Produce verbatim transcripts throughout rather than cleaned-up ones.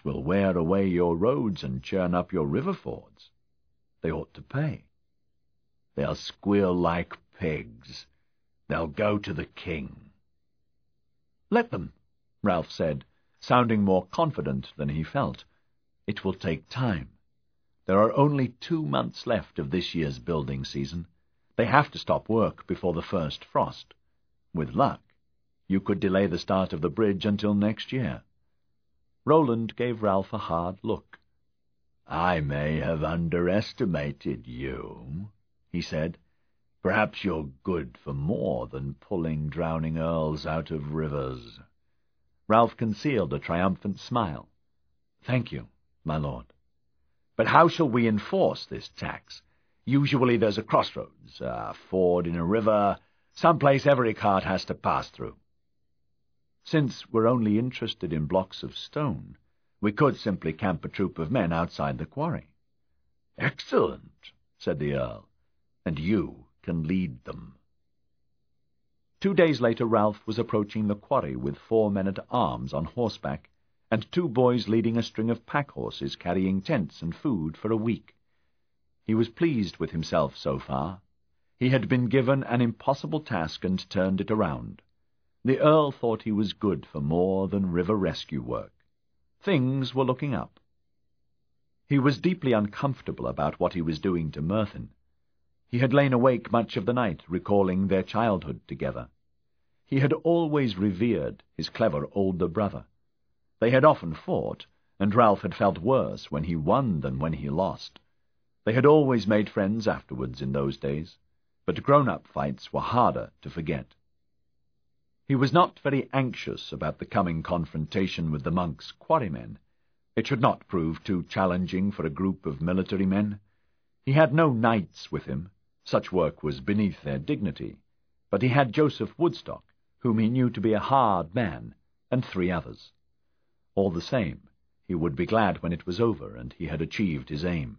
will wear away your roads and churn up your river fords. They ought to pay. They'll squeal like pigs. They'll go to the king." "Let them," Ralph said, sounding more confident than he felt. "It will take time. There are only two months left of this year's building season. They have to stop work before the first frost. With luck, you could delay the start of the bridge until next year." Roland gave Ralph a hard look. "I may have underestimated you," he said. "Perhaps you're good for more than pulling drowning earls out of rivers." Ralph concealed a triumphant smile. "Thank you, my lord. But how shall we enforce this tax? Usually there's a crossroads, a ford in a river, some place every cart has to pass through." "Since we're only interested in blocks of stone, we could simply camp a troop of men outside the quarry." "Excellent," said the earl, "and you can lead them." Two days later Ralph was approaching the quarry with four men at arms on horseback, and two boys leading a string of pack-horses carrying tents and food for a week. He was pleased with himself so far. He had been given an impossible task and turned it around. The earl thought he was good for more than river rescue work. Things were looking up. He was deeply uncomfortable about what he was doing to Merthyn. He had lain awake much of the night, recalling their childhood together. He had always revered his clever older brother. They had often fought, and Ralph had felt worse when he won than when he lost. They had always made friends afterwards in those days, but grown-up fights were harder to forget. He was not very anxious about the coming confrontation with the monks' quarrymen. It should not prove too challenging for a group of military men. He had no knights with him. Such work was beneath their dignity, but he had Joseph Woodstock, whom he knew to be a hard man, and three others. All the same, he would be glad when it was over and he had achieved his aim.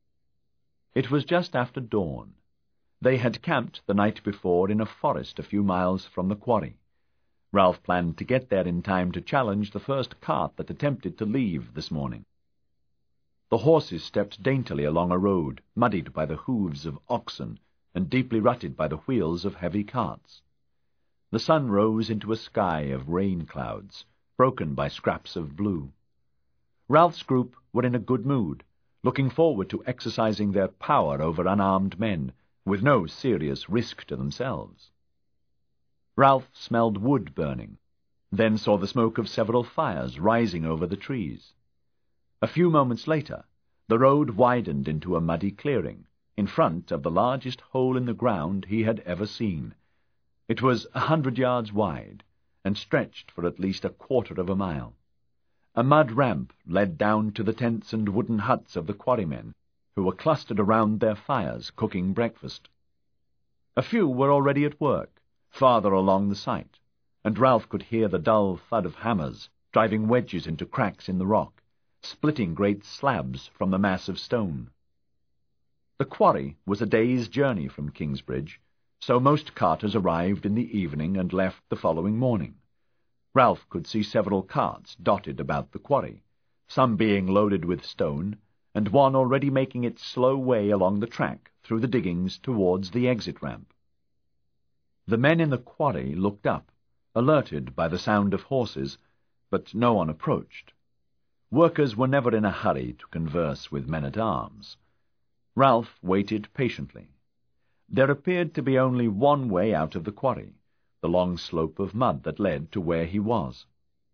It was just after dawn. They had camped the night before in a forest a few miles from the quarry. Ralph planned to get there in time to challenge the first cart that attempted to leave this morning. The horses stepped daintily along a road, muddied by the hooves of oxen and deeply rutted by the wheels of heavy carts. The sun rose into a sky of rain clouds, broken by scraps of blue. Ralph's group were in a good mood, looking forward to exercising their power over unarmed men, with no serious risk to themselves. Ralph smelled wood burning, then saw the smoke of several fires rising over the trees. A few moments later, the road widened into a muddy clearing, in front of the largest hole in the ground he had ever seen. It was a hundred yards wide, and stretched for at least a quarter of a mile. A mud ramp led down to the tents and wooden huts of the quarrymen, who were clustered around their fires, cooking breakfast. A few were already at work, farther along the site, and Ralph could hear the dull thud of hammers driving wedges into cracks in the rock, splitting great slabs from the mass of stone. The quarry was a day's journey from Kingsbridge, so most carters arrived in the evening and left the following morning. Ralph could see several carts dotted about the quarry, some being loaded with stone, and one already making its slow way along the track through the diggings towards the exit ramp. The men in the quarry looked up, alerted by the sound of horses, but no one approached. Workers were never in a hurry to converse with men-at-arms. Ralph waited patiently. There appeared to be only one way out of the quarry, the long slope of mud that led to where he was.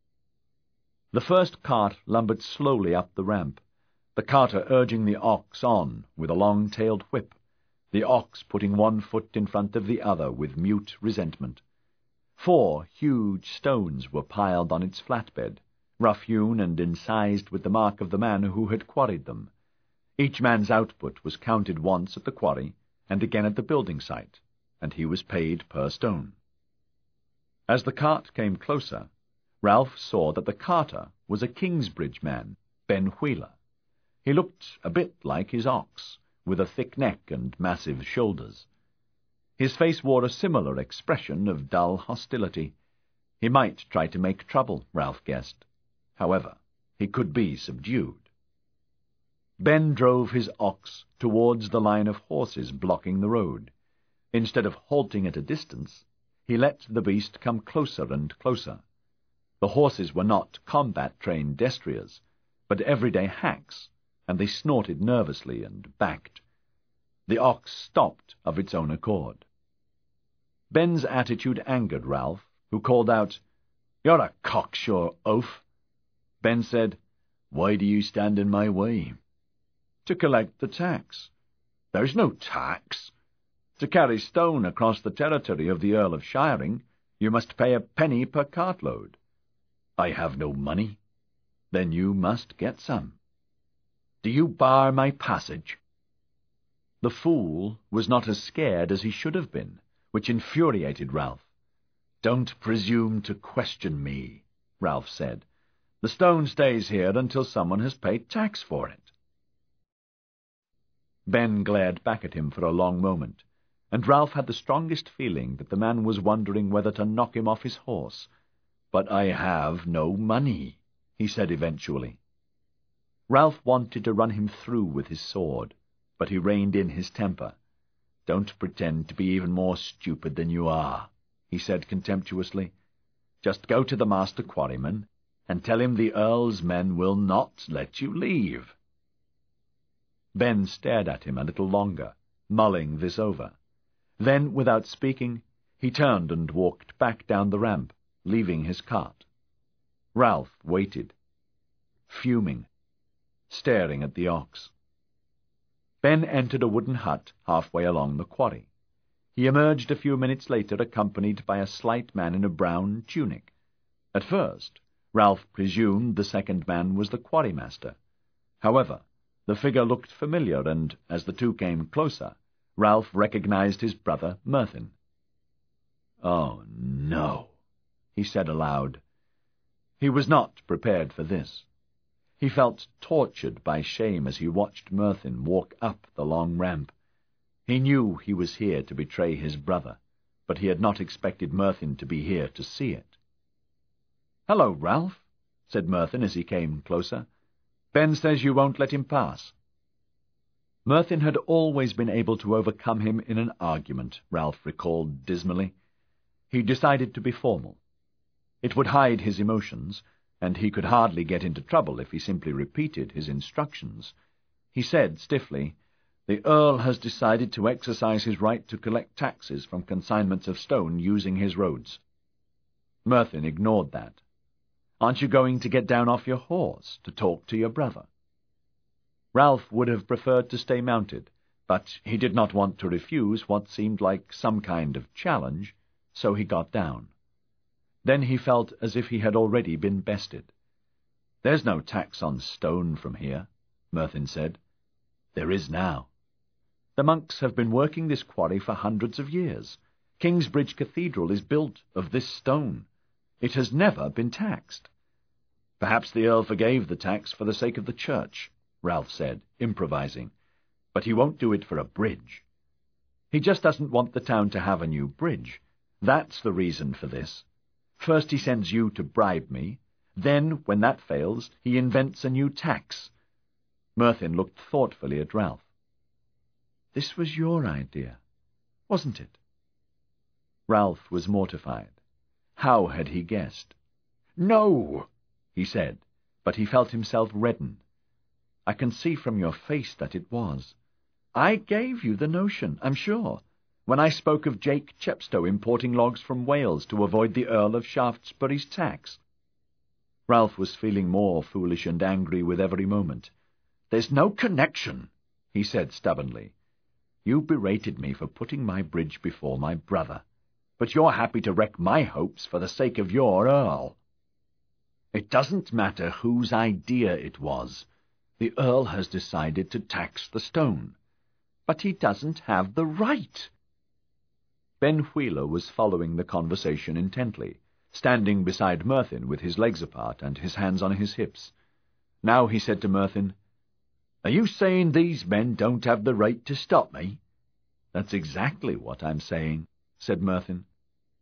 The first cart lumbered slowly up the ramp, the carter urging the ox on with a long-tailed whip, the ox putting one foot in front of the other with mute resentment. Four huge stones were piled on its flatbed, rough-hewn and incised with the mark of the man who had quarried them. Each man's output was counted once at the quarry and again at the building site, and he was paid per stone. As the cart came closer, Ralph saw that the carter was a Kingsbridge man, Ben Wheeler. He looked a bit like his ox, with a thick neck and massive shoulders. His face wore a similar expression of dull hostility. He might try to make trouble, Ralph guessed. However, he could be subdued. Ben drove his ox towards the line of horses blocking the road. Instead of halting at a distance, he let the beast come closer and closer. The horses were not combat-trained destriers, but everyday hacks, and they snorted nervously and backed. The ox stopped of its own accord. Ben's attitude angered Ralph, who called out, "You're a cocksure oaf." Ben said, "Why do you stand in my way?" "To collect the tax." "There's no tax. To carry stone across the territory of the Earl of Shiring, you must pay a penny per cartload." "I have no money." "Then you must get some." "Do you bar my passage?" The fool was not as scared as he should have been, which infuriated Ralph. "Don't presume to question me," Ralph said. "The stone stays here until someone has paid tax for it." Ben glared back at him for a long moment, and Ralph had the strongest feeling that the man was wondering whether to knock him off his horse. "But I have no money," he said eventually. Ralph wanted to run him through with his sword, but he reined in his temper. "Don't pretend to be even more stupid than you are," he said contemptuously. "Just go to the master quarryman and tell him the Earl's men will not let you leave." Ben stared at him a little longer, mulling this over. Then, without speaking, he turned and walked back down the ramp, leaving his cart. Ralph waited, fuming, staring at the ox. Ben entered a wooden hut halfway along the quarry. He emerged a few minutes later accompanied by a slight man in a brown tunic. At first, Ralph presumed the second man was the quarrymaster. However, the figure looked familiar, and as the two came closer, Ralph recognized his brother Merthyn. "Oh, no," he said aloud. He was not prepared for this. He felt tortured by shame as he watched Merthyn walk up the long ramp. He knew he was here to betray his brother, but he had not expected Merthyn to be here to see it. "Hello, Ralph," said Merthyn as he came closer. "Ben says you won't let him pass." Merthyn had always been able to overcome him in an argument, Ralph recalled dismally. He decided to be formal. It would hide his emotions, and he could hardly get into trouble if he simply repeated his instructions. He said stiffly, "The Earl has decided to exercise his right to collect taxes from consignments of stone using his roads." Merthyn ignored that. "Aren't you going to get down off your horse to talk to your brother?" Ralph would have preferred to stay mounted, but he did not want to refuse what seemed like some kind of challenge, so he got down. Then he felt as if he had already been bested. "There's no tax on stone from here," Merthyn said. "There is now. The monks have been working this quarry for hundreds of years. Kingsbridge Cathedral is built of this stone. It has never been taxed." "Perhaps the Earl forgave the tax for the sake of the church," Ralph said, improvising. "But he won't do it for a bridge. He just doesn't want the town to have a new bridge. That's the reason for this. First he sends you to bribe me. Then, when that fails, he invents a new tax." Merthyn looked thoughtfully at Ralph. "This was your idea, wasn't it?" Ralph was mortified. How had he guessed? "No," he said, but he felt himself redden. "I can see from your face that it was. I gave you the notion, I'm sure, when I spoke of Jake Chepstow importing logs from Wales to avoid the Earl of Shaftesbury's tax." Ralph was feeling more foolish and angry with every moment. "There's no connection," he said stubbornly. "You berated me for putting my bridge before my brother, but you're happy to wreck my hopes for the sake of your Earl. It doesn't matter whose idea it was. The Earl has decided to tax the stone. But he doesn't have the right." Ben Wheeler was following the conversation intently, standing beside Merthyn with his legs apart and his hands on his hips. Now he said to Merthyn, "Are you saying these men don't have the right to stop me?" "That's exactly what I'm saying," said Merthyn.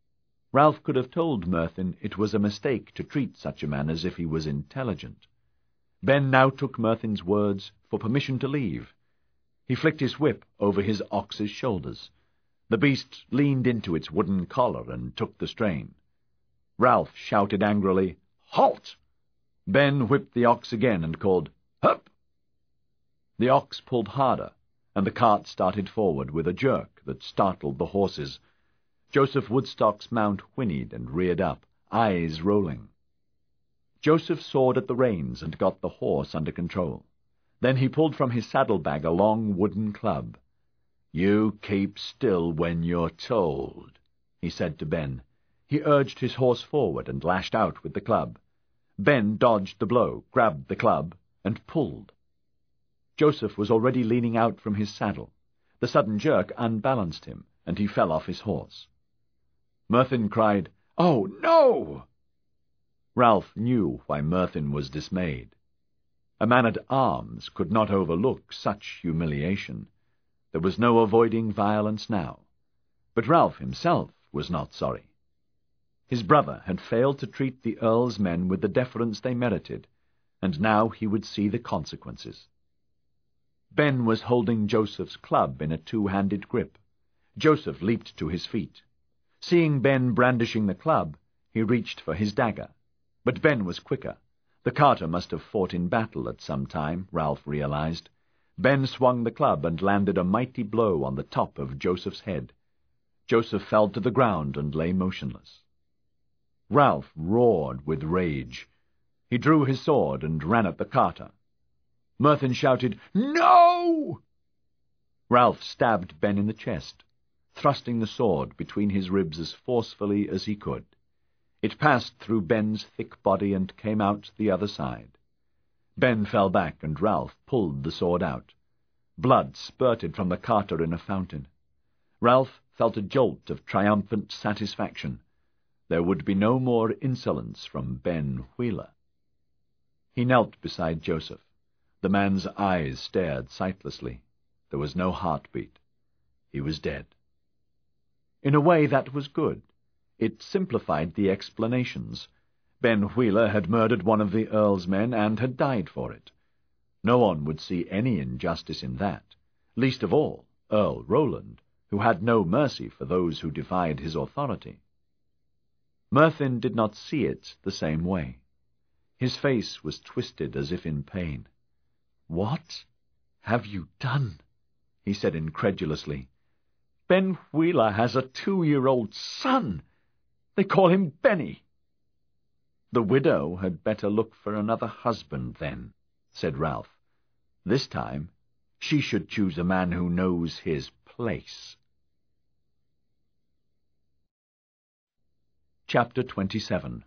Ralph could have told Merthyn it was a mistake to treat such a man as if he was intelligent. Ben now took Murthin's words for permission to leave. He flicked his whip over his ox's shoulders. The beast leaned into its wooden collar and took the strain. Ralph shouted angrily, "Halt!" Ben whipped the ox again and called, "Hup!" The ox pulled harder, and the cart started forward with a jerk that startled the horses. Joseph Woodstock's mount whinnied and reared up, eyes rolling. Joseph sawed at the reins and got the horse under control. Then he pulled from his saddlebag a long wooden club. "You keep still when you're told," he said to Ben. He urged his horse forward and lashed out with the club. Ben dodged the blow, grabbed the club, and pulled. Joseph was already leaning out from his saddle. The sudden jerk unbalanced him, and he fell off his horse. Murthin cried, "Oh, no!" Ralph knew why Murthin was dismayed. A man-at-arms could not overlook such humiliation. There was no avoiding violence now. But Ralph himself was not sorry. His brother had failed to treat the Earl's men with the deference they merited, and now he would see the consequences. Ben was holding Joseph's club in a two-handed grip. Joseph leaped to his feet. Seeing Ben brandishing the club, he reached for his dagger. But Ben was quicker. The carter must have fought in battle at some time, Ralph realized. Ben swung the club and landed a mighty blow on the top of Joseph's head. Joseph fell to the ground and lay motionless. Ralph roared with rage. He drew his sword and ran at the carter. Murthin shouted, "No!" Ralph stabbed Ben in the chest, thrusting the sword between his ribs as forcefully as he could. It passed through Ben's thick body and came out the other side. Ben fell back, and Ralph pulled the sword out. Blood spurted from the carter in a fountain. Ralph felt a jolt of triumphant satisfaction. There would be no more insolence from Ben Wheeler. He knelt beside Joseph. The man's eyes stared sightlessly. There was no heartbeat. He was dead. In a way, that was good. It simplified the explanations. Ben Wheeler had murdered one of the Earl's men and had died for it. No one would see any injustice in that, least of all Earl Roland, who had no mercy for those who defied his authority. Murthin did not see it the same way. His face was twisted as if in pain. "What have you done?" he said incredulously. "Ben Wheeler has a two-year-old son. They call him Benny." "The widow had better look for another husband, then," said Ralph. "This time she should choose a man who knows his place." Chapter twenty-seven.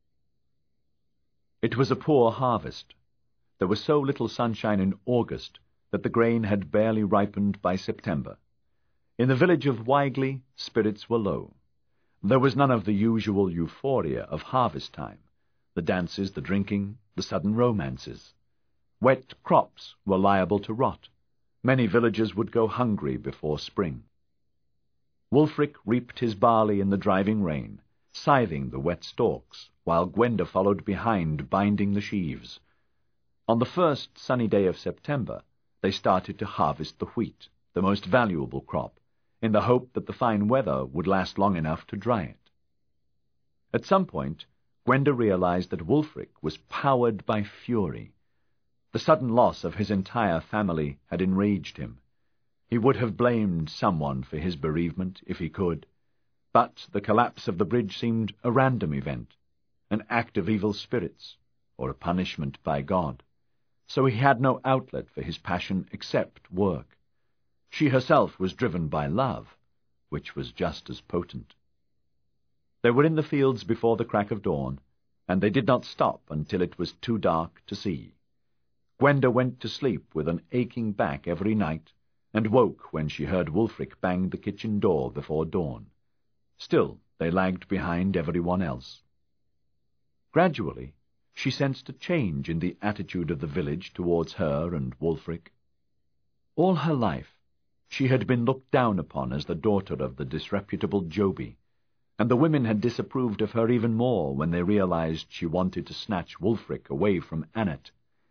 It was a poor harvest. There was so little sunshine in August that the grain had barely ripened by September. In the village of Wigley, spirits were low. There was none of the usual euphoria of harvest time, the dances, the drinking, the sudden romances. Wet crops were liable to rot. Many villagers would go hungry before spring. Wulfric reaped his barley in the driving rain, scything the wet stalks, while Gwenda followed behind, binding the sheaves. On the first sunny day of September, they started to harvest the wheat, the most valuable crop, in the hope that the fine weather would last long enough to dry it. At some point, Gwenda realized that Wulfric was powered by fury. The sudden loss of his entire family had enraged him. He would have blamed someone for his bereavement if he could, but the collapse of the bridge seemed a random event, an act of evil spirits, or a punishment by God. So he had no outlet for his passion except work. She herself was driven by love, which was just as potent. They were in the fields before the crack of dawn, and they did not stop until it was too dark to see. Gwenda went to sleep with an aching back every night, and woke when she heard Wulfric bang the kitchen door before dawn. Still, they lagged behind everyone else. Gradually, she sensed a change in the attitude of the village towards her and Wulfric. All her life, she had been looked down upon as the daughter of the disreputable Joby, and the women had disapproved of her even more when they realized she wanted to snatch Wulfric away from Annet.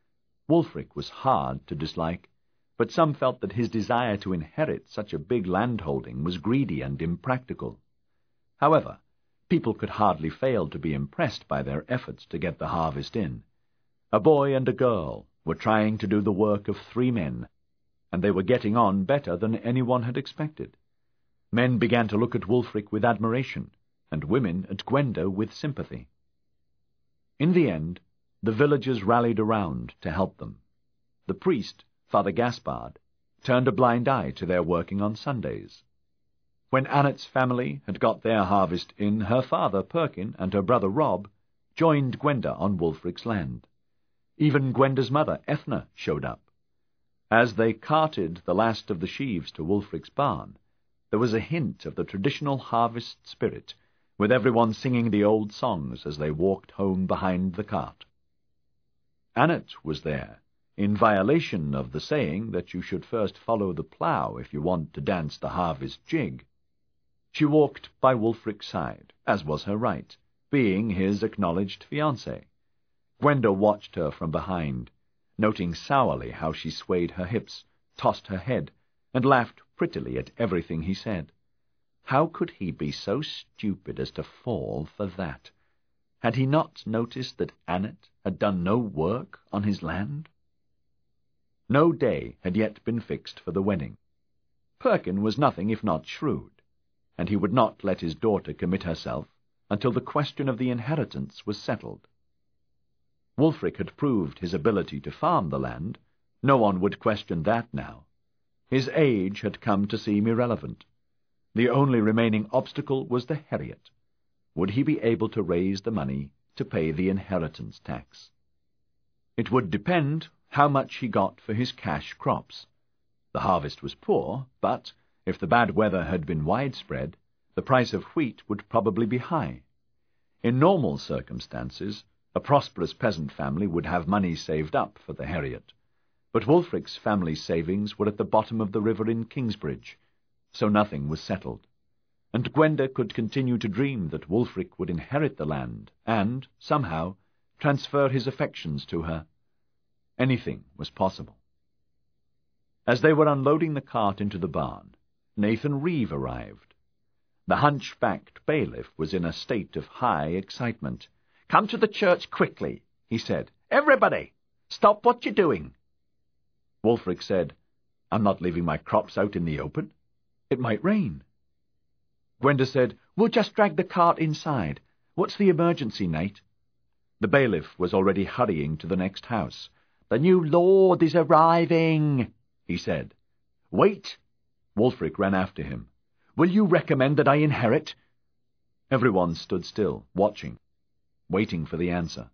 Wulfric was hard to dislike, but some felt that his desire to inherit such a big landholding was greedy and impractical. However, people could hardly fail to be impressed by their efforts to get the harvest in. A boy and a girl were trying to do the work of three men, and they were getting on better than anyone had expected. Men began to look at Wulfric with admiration, and women at Gwenda with sympathy. In the end, the villagers rallied around to help them. The priest, Father Gaspard, turned a blind eye to their working on Sundays. When Annet's family had got their harvest in, her father, Perkin, and her brother Rob joined Gwenda on Wulfric's land. Even Gwenda's mother, Ethna, showed up. As they carted the last of the sheaves to Wulfric's barn, there was a hint of the traditional harvest spirit, with everyone singing the old songs as they walked home behind the cart. Annet was there, in violation of the saying that you should first follow the plough if you want to dance the harvest jig. She walked by Wulfric's side, as was her right, being his acknowledged fiancée. Gwenda watched her from behind, noting sourly how she swayed her hips, tossed her head, and laughed prettily at everything he said. How could he be so stupid as to fall for that? Had he not noticed that Annet had done no work on his land? No day had yet been fixed for the wedding. Perkin was nothing if not shrewd, and he would not let his daughter commit herself until the question of the inheritance was settled. Wulfric had proved his ability to farm the land. No one would question that now. His age had come to seem irrelevant. The only remaining obstacle was the Heriot. Would he be able to raise the money to pay the inheritance tax? It would depend how much he got for his cash crops. The harvest was poor, but if the bad weather had been widespread, the price of wheat would probably be high. In normal circumstances, a prosperous peasant family would have money saved up for the Heriot, but Wulfric's family savings were at the bottom of the river in Kingsbridge, so nothing was settled, and Gwenda could continue to dream that Wulfric would inherit the land and, somehow, transfer his affections to her. Anything was possible. As they were unloading the cart into the barn, Nathan Reeve arrived. The hunchbacked bailiff was in a state of high excitement. "Come to the church quickly," he said. "Everybody! Stop what you're doing." Wulfric said, "I'm not leaving my crops out in the open. It might rain." Gwenda said, "We'll just drag the cart inside. What's the emergency, Nate?" The bailiff was already hurrying to the next house. "The new lord is arriving," he said. "Wait!" Wulfric ran after him. "Will you recommend that I inherit?" Everyone stood still, watching, waiting for the answer.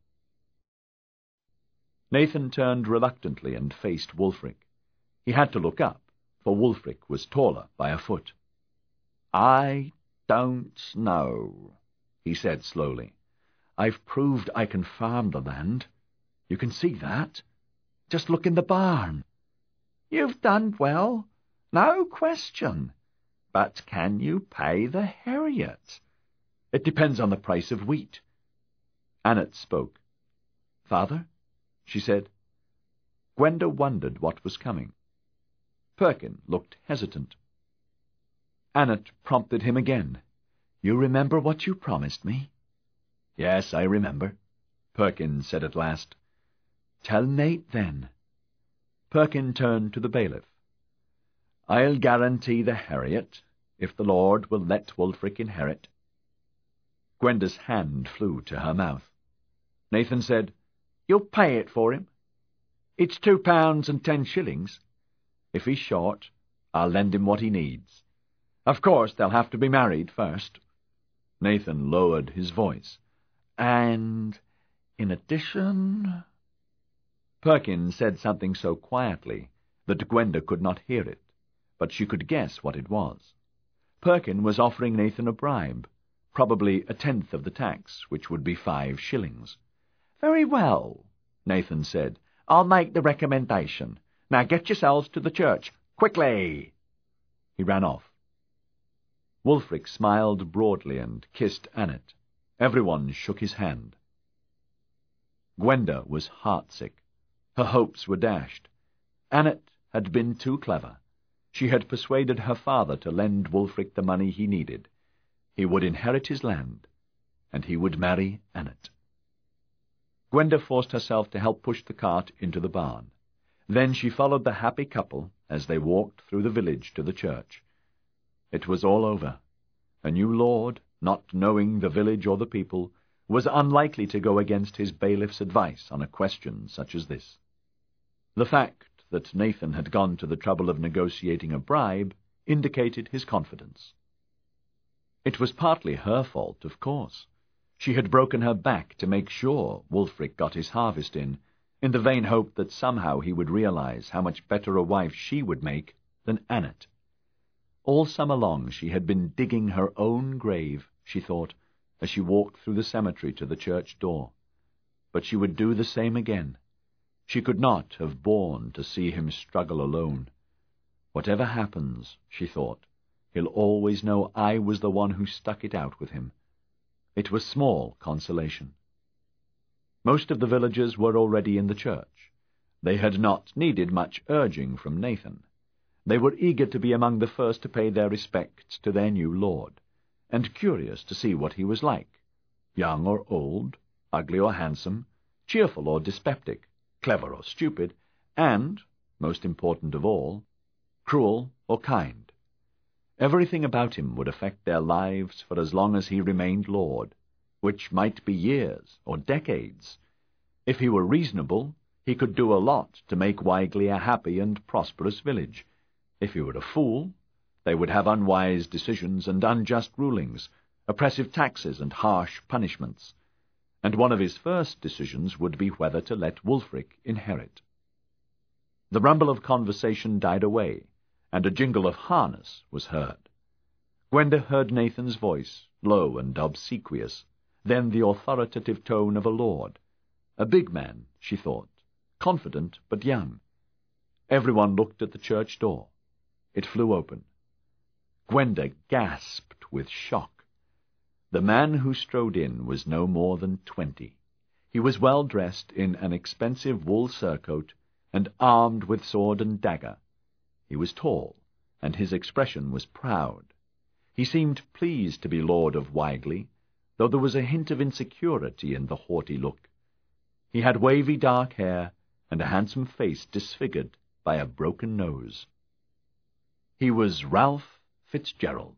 Nathan turned reluctantly and faced Wulfric. He had to look up, for Wulfric was taller by a foot. "I don't know," he said slowly. "I've proved I can farm the land. You can see that. Just look in the barn. You've done well, no question. But can you pay the Heriot?" "It depends on the price of wheat." Annet spoke. "Father?" she said. Gwenda wondered what was coming. Perkin looked hesitant. Annet prompted him again. "You remember what you promised me?" "Yes, I remember," Perkin said at last. "Tell Nate, then." Perkin turned to the bailiff. "I'll guarantee the Heriot, if the Lord will let Wulfric inherit." Gwenda's hand flew to her mouth. Nathan said, "You'll pay it for him? It's two pounds and ten shillings. If he's short, I'll lend him what he needs. Of course, they'll have to be married first." Nathan lowered his voice. "And, in addition—" Perkin said something so quietly that Gwenda could not hear it, but she could guess what it was. Perkin was offering Nathan a bribe, probably a tenth of the tax, which would be five shillings. "Very well," Nathan said. "I'll make the recommendation. Now get yourselves to the church. Quickly!" He ran off. Wulfric smiled broadly and kissed Annet. Everyone shook his hand. Gwenda was heartsick. Her hopes were dashed. Annette had been too clever. She had persuaded her father to lend Wulfric the money he needed. He would inherit his land, and he would marry Annette. Gwenda forced herself to help push the cart into the barn. Then she followed the happy couple as they walked through the village to the church. It was all over. A new lord, not knowing the village or the people, was unlikely to go against his bailiff's advice on a question such as this. The fact that Nathan had gone to the trouble of negotiating a bribe indicated his confidence. It was partly her fault, of course. She had broken her back to make sure Wulfric got his harvest in, in the vain hope that somehow he would realize how much better a wife she would make than Annette. All summer long she had been digging her own grave, she thought, as she walked through the cemetery to the church door. But she would do the same again. She could not have borne to see him struggle alone. Whatever happens, she thought, he'll always know I was the one who stuck it out with him. It was small consolation. Most of the villagers were already in the church. They had not needed much urging from Nathan. They were eager to be among the first to pay their respects to their new lord, and curious to see what he was like, young or old, ugly or handsome, cheerful or dyspeptic, clever or stupid, and, most important of all, cruel or kind. Everything about him would affect their lives for as long as he remained lord, which might be years or decades. If he were reasonable, he could do a lot to make Wigley a happy and prosperous village. If he were a fool, they would have unwise decisions and unjust rulings, oppressive taxes and harsh punishments. And one of his first decisions would be whether to let Wulfric inherit. The rumble of conversation died away, and a jingle of harness was heard. Gwenda heard Nathan's voice, low and obsequious, then the authoritative tone of a lord. A big man, she thought, confident but young. Everyone looked at the church door. It flew open. Gwenda gasped with shock. The man who strode in was no more than twenty. He was well dressed in an expensive wool surcoat and armed with sword and dagger. He was tall, and his expression was proud. He seemed pleased to be lord of Wigley, though there was a hint of insecurity in the haughty look. He had wavy dark hair and a handsome face disfigured by a broken nose. He was Ralph Fitzgerald.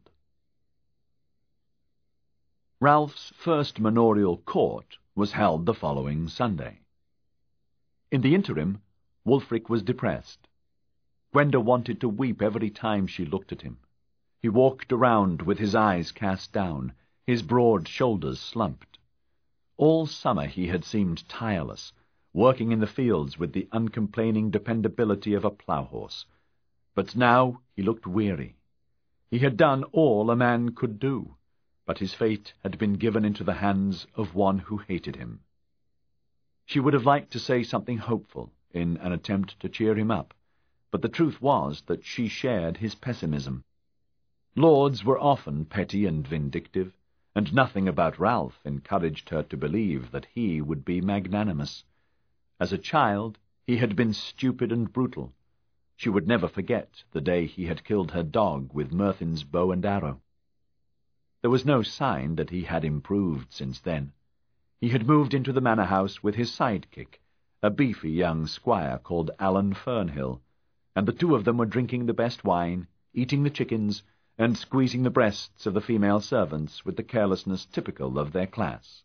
Ralph's first manorial court was held the following Sunday. In the interim, Wulfric was depressed. Gwenda wanted to weep every time she looked at him. He walked around with his eyes cast down, his broad shoulders slumped. All summer he had seemed tireless, working in the fields with the uncomplaining dependability of a plough-horse. But now he looked weary. He had done all a man could do, but his fate had been given into the hands of one who hated him. She would have liked to say something hopeful in an attempt to cheer him up, but the truth was that she shared his pessimism. Lords were often petty and vindictive, and nothing about Ralph encouraged her to believe that he would be magnanimous. As a child, he had been stupid and brutal. She would never forget the day he had killed her dog with Merthin's bow and arrow. There was no sign that he had improved since then. He had moved into the manor house with his sidekick, a beefy young squire called Alan Fernhill, and the two of them were drinking the best wine, eating the chickens, and squeezing the breasts of the female servants with the carelessness typical of their class.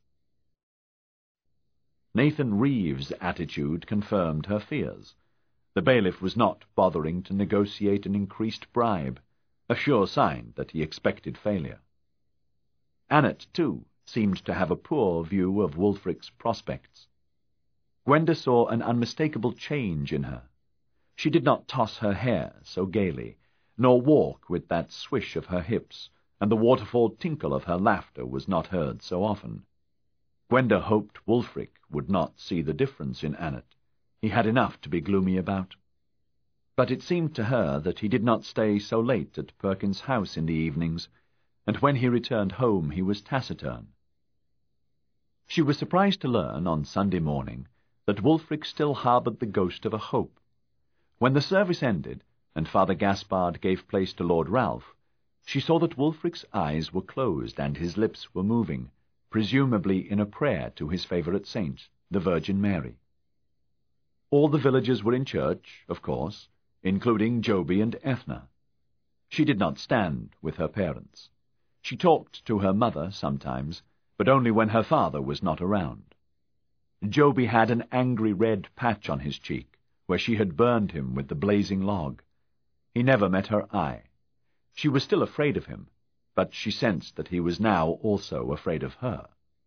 Nathan Reeves' attitude confirmed her fears. The bailiff was not bothering to negotiate an increased bribe, a sure sign that he expected failure. Annette, too, seemed to have a poor view of Wulfric's prospects. Gwenda saw an unmistakable change in her. She did not toss her hair so gaily, nor walk with that swish of her hips, and the waterfall tinkle of her laughter was not heard so often. Gwenda hoped Wulfric would not see the difference in Annette. He had enough to be gloomy about. But it seemed to her that he did not stay so late at Perkins's house in the evenings, and when he returned home he was taciturn. She was surprised to learn on Sunday morning that Wulfric still harboured the ghost of a hope. When the service ended, and Father Gaspard gave place to Lord Ralph, she saw that Wulfric's eyes were closed and his lips were moving, presumably in a prayer to his favourite saint, the Virgin Mary. All the villagers were in church, of course, including Joby and Ethna. She did not stand with her parents. She talked to her mother sometimes, but only when her father was not around. Joby had an angry red patch on his cheek, where she had burned him with the blazing log. He never met her eye. She was still afraid of him, but she sensed that he was now also afraid of her.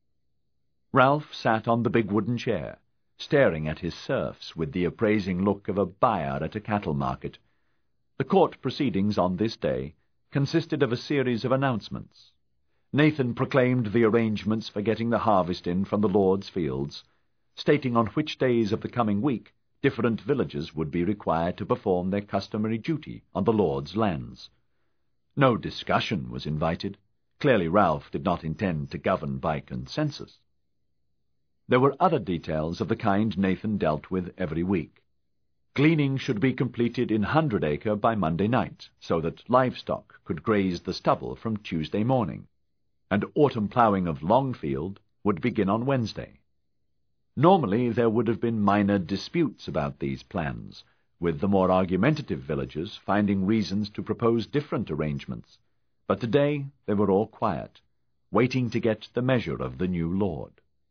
Ralph sat on the big wooden chair, staring at his serfs with the appraising look of a buyer at a cattle market. The court proceedings on this day consisted of a series of announcements. Nathan proclaimed the arrangements for getting the harvest in from the Lord's fields, stating on which days of the coming week different villages would be required to perform their customary duty on the Lord's lands. No discussion was invited. Clearly Ralph did not intend to govern by consensus. There were other details of the kind Nathan dealt with every week. Gleaning should be completed in Hundred Acre by Monday night, so that livestock could graze the stubble from Tuesday morning, and autumn ploughing of Longfield would begin on Wednesday. Normally there would have been minor disputes about these plans, with the more argumentative villagers finding reasons to propose different arrangements, but today they were all quiet, waiting to get the measure of the new lord.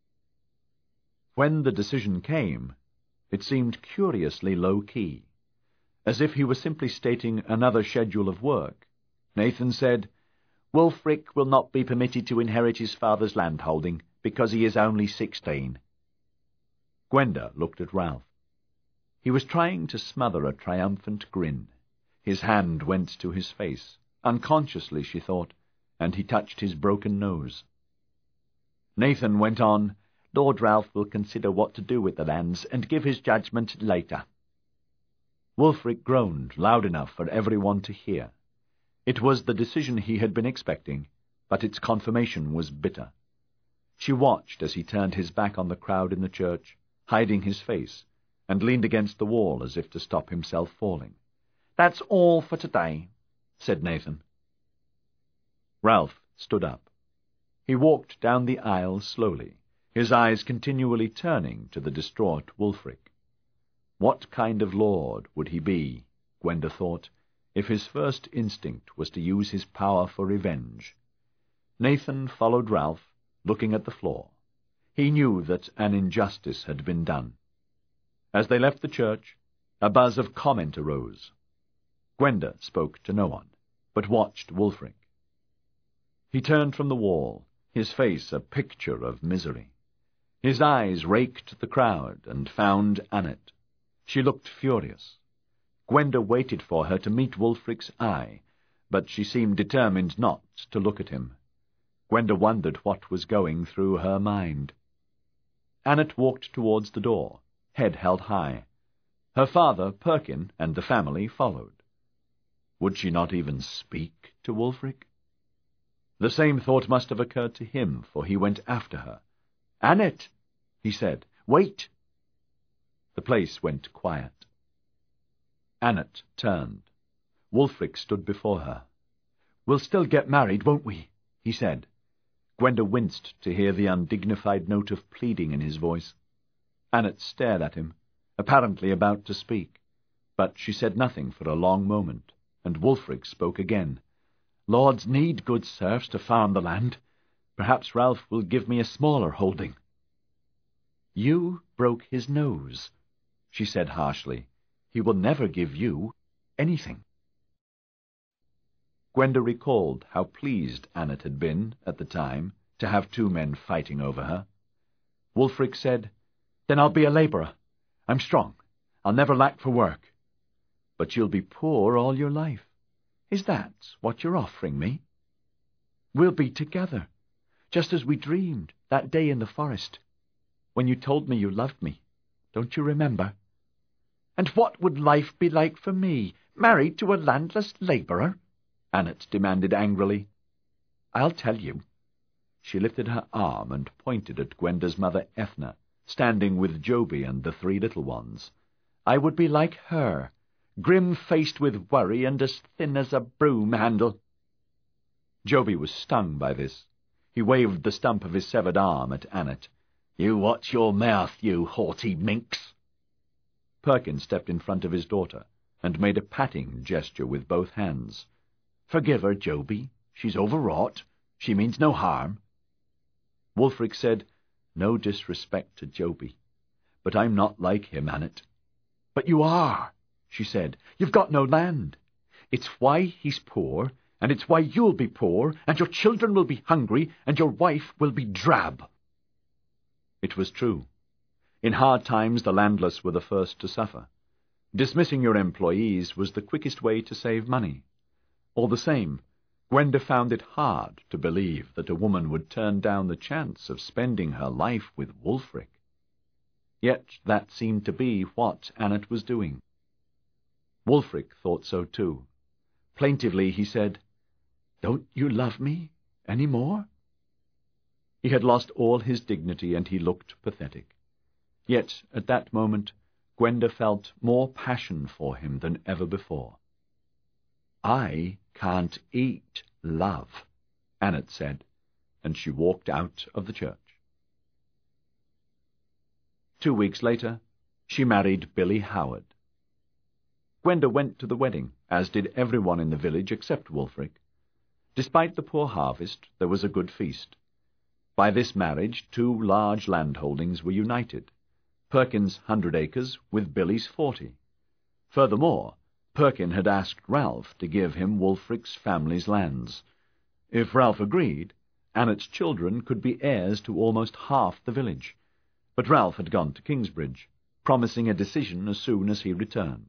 When the decision came, it seemed curiously low-key, as if he were simply stating another schedule of work. Nathan said, "Wulfric will not be permitted to inherit his father's landholding because he is only sixteen." Gwenda looked at Ralph. He was trying to smother a triumphant grin. His hand went to his face, unconsciously, she thought, and he touched his broken nose. Nathan went on, "Lord Ralph will consider what to do with the lands and give his judgment later." Wulfric groaned loud enough for everyone to hear. It was the decision he had been expecting, but its confirmation was bitter. She watched as he turned his back on the crowd in the church, hiding his face, and leaned against the wall as if to stop himself falling. "That's all for today," said Nathan. Ralph stood up. He walked down the aisle slowly, his eyes continually turning to the distraught Wulfric. What kind of lord would he be, Gwenda thought, if his first instinct was to use his power for revenge? Nathan followed Ralph, looking at the floor. He knew that an injustice had been done. As they left the church, a buzz of comment arose. Gwenda spoke to no one, but watched Wulfric. He turned from the wall, his face a picture of misery. His eyes raked the crowd and found Annette. She looked furious. Gwenda waited for her to meet Wulfric's eye, but she seemed determined not to look at him. Gwenda wondered what was going through her mind. Annette walked towards the door, head held high. Her father, Perkin, and the family followed. Would she not even speak to Wulfric? The same thought must have occurred to him, for he went after her. "Annette," he said, "wait." The place went quiet. Annette turned. Wulfric stood before her. "We'll still get married, won't we?" he said. Gwenda winced to hear the undignified note of pleading in his voice. Annette stared at him, apparently about to speak, but she said nothing for a long moment, and Wulfric spoke again. "Lords need good serfs to farm the land. Perhaps Ralph will give me a smaller holding." "You broke his nose," she said harshly. "He will never give you anything." Gwenda recalled how pleased Annette had been, at the time, to have two men fighting over her. Wulfric said, "Then I'll be a labourer. I'm strong. I'll never lack for work." "But you'll be poor all your life. Is that what you're offering me?" "We'll be together, just as we dreamed that day in the forest, when you told me you loved me. Don't you remember?" "And what would life be like for me, married to a landless labourer?" Annette demanded angrily. "I'll tell you." She lifted her arm and pointed at Gwenda's mother Ethna, standing with Joby and the three little ones. I would be like her, grim-faced with worry and as thin as a broom-handle. Joby was stung by this. He waved the stump of his severed arm at Annette. "You watch your mouth, you haughty minx!" Perkin stepped in front of his daughter and made a patting gesture with both hands. "Forgive her, Joby. She's overwrought. She means no harm." Wulfric said, "No disrespect to Joby, but I'm not like him, Annette." "But you are," she said. "You've got no land. It's why he's poor, and it's why you'll be poor, and your children will be hungry, and your wife will be drab." It was true. In hard times the landless were the first to suffer. Dismissing your employees was the quickest way to save money. All the same, Gwenda found it hard to believe that a woman would turn down the chance of spending her life with Wulfric. Yet that seemed to be what Annette was doing. Wulfric thought so too. Plaintively he said, "Don't you love me any more?" He had lost all his dignity, and he looked pathetic. Yet at that moment Gwenda felt more passion for him than ever before. "I can't eat love," Annette said, and she walked out of the church. Two weeks later, she married Billy Howard. Gwenda went to the wedding, as did everyone in the village except Wulfric. Despite the poor harvest, there was a good feast. By this marriage, two large landholdings were united, Perkin's hundred acres with Billy's forty. Furthermore, Perkin had asked Ralph to give him Wulfric's family's lands. If Ralph agreed, Annette's children could be heirs to almost half the village. But Ralph had gone to Kingsbridge, promising a decision as soon as he returned.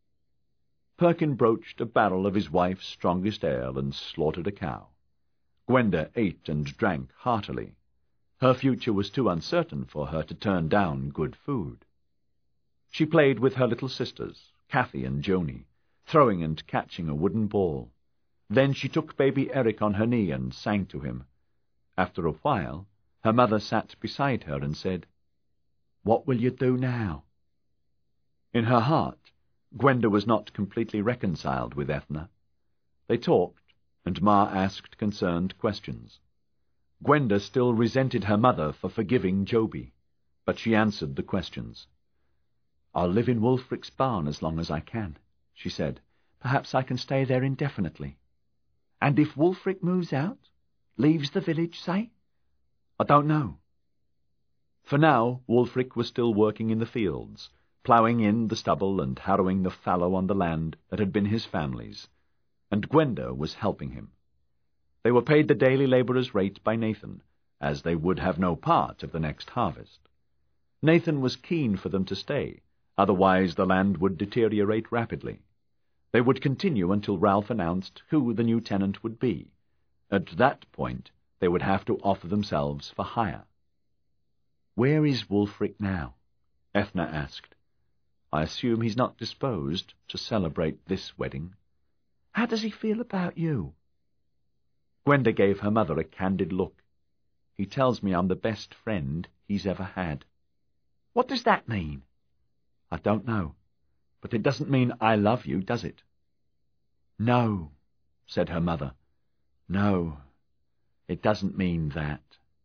Perkin broached a barrel of his wife's strongest ale and slaughtered a cow. Gwenda ate and drank heartily. Her future was too uncertain for her to turn down good food. She played with her little sisters, Cathy and Joni, throwing and catching a wooden ball. Then she took baby Eric on her knee and sang to him. After a while, her mother sat beside her and said, "What will you do now?" In her heart, Gwenda was not completely reconciled with Ethna. They talked, and Ma asked concerned questions. Gwenda still resented her mother for forgiving Joby, but she answered the questions. "I'll live in Wulfric's barn as long as I can," she said. "Perhaps I can stay there indefinitely." "And if Wulfric moves out, leaves the village, say?" "I don't know." For now, Wulfric was still working in the fields, ploughing in the stubble and harrowing the fallow on the land that had been his family's, and Gwenda was helping him. They were paid the daily labourer's rate by Nathan, as they would have no part of the next harvest. Nathan was keen for them to stay, otherwise the land would deteriorate rapidly. They would continue until Ralph announced who the new tenant would be. At that point, they would have to offer themselves for hire. "Where is Wulfric now?" Ethna asked. "I assume he's not disposed to celebrate this wedding." "How does he feel about you?" Gwenda gave her mother a candid look. "He tells me I'm the best friend he's ever had." "What does that mean?" "I don't know, but it doesn't mean I love you, does it?" "No," said her mother. "No, it doesn't mean that."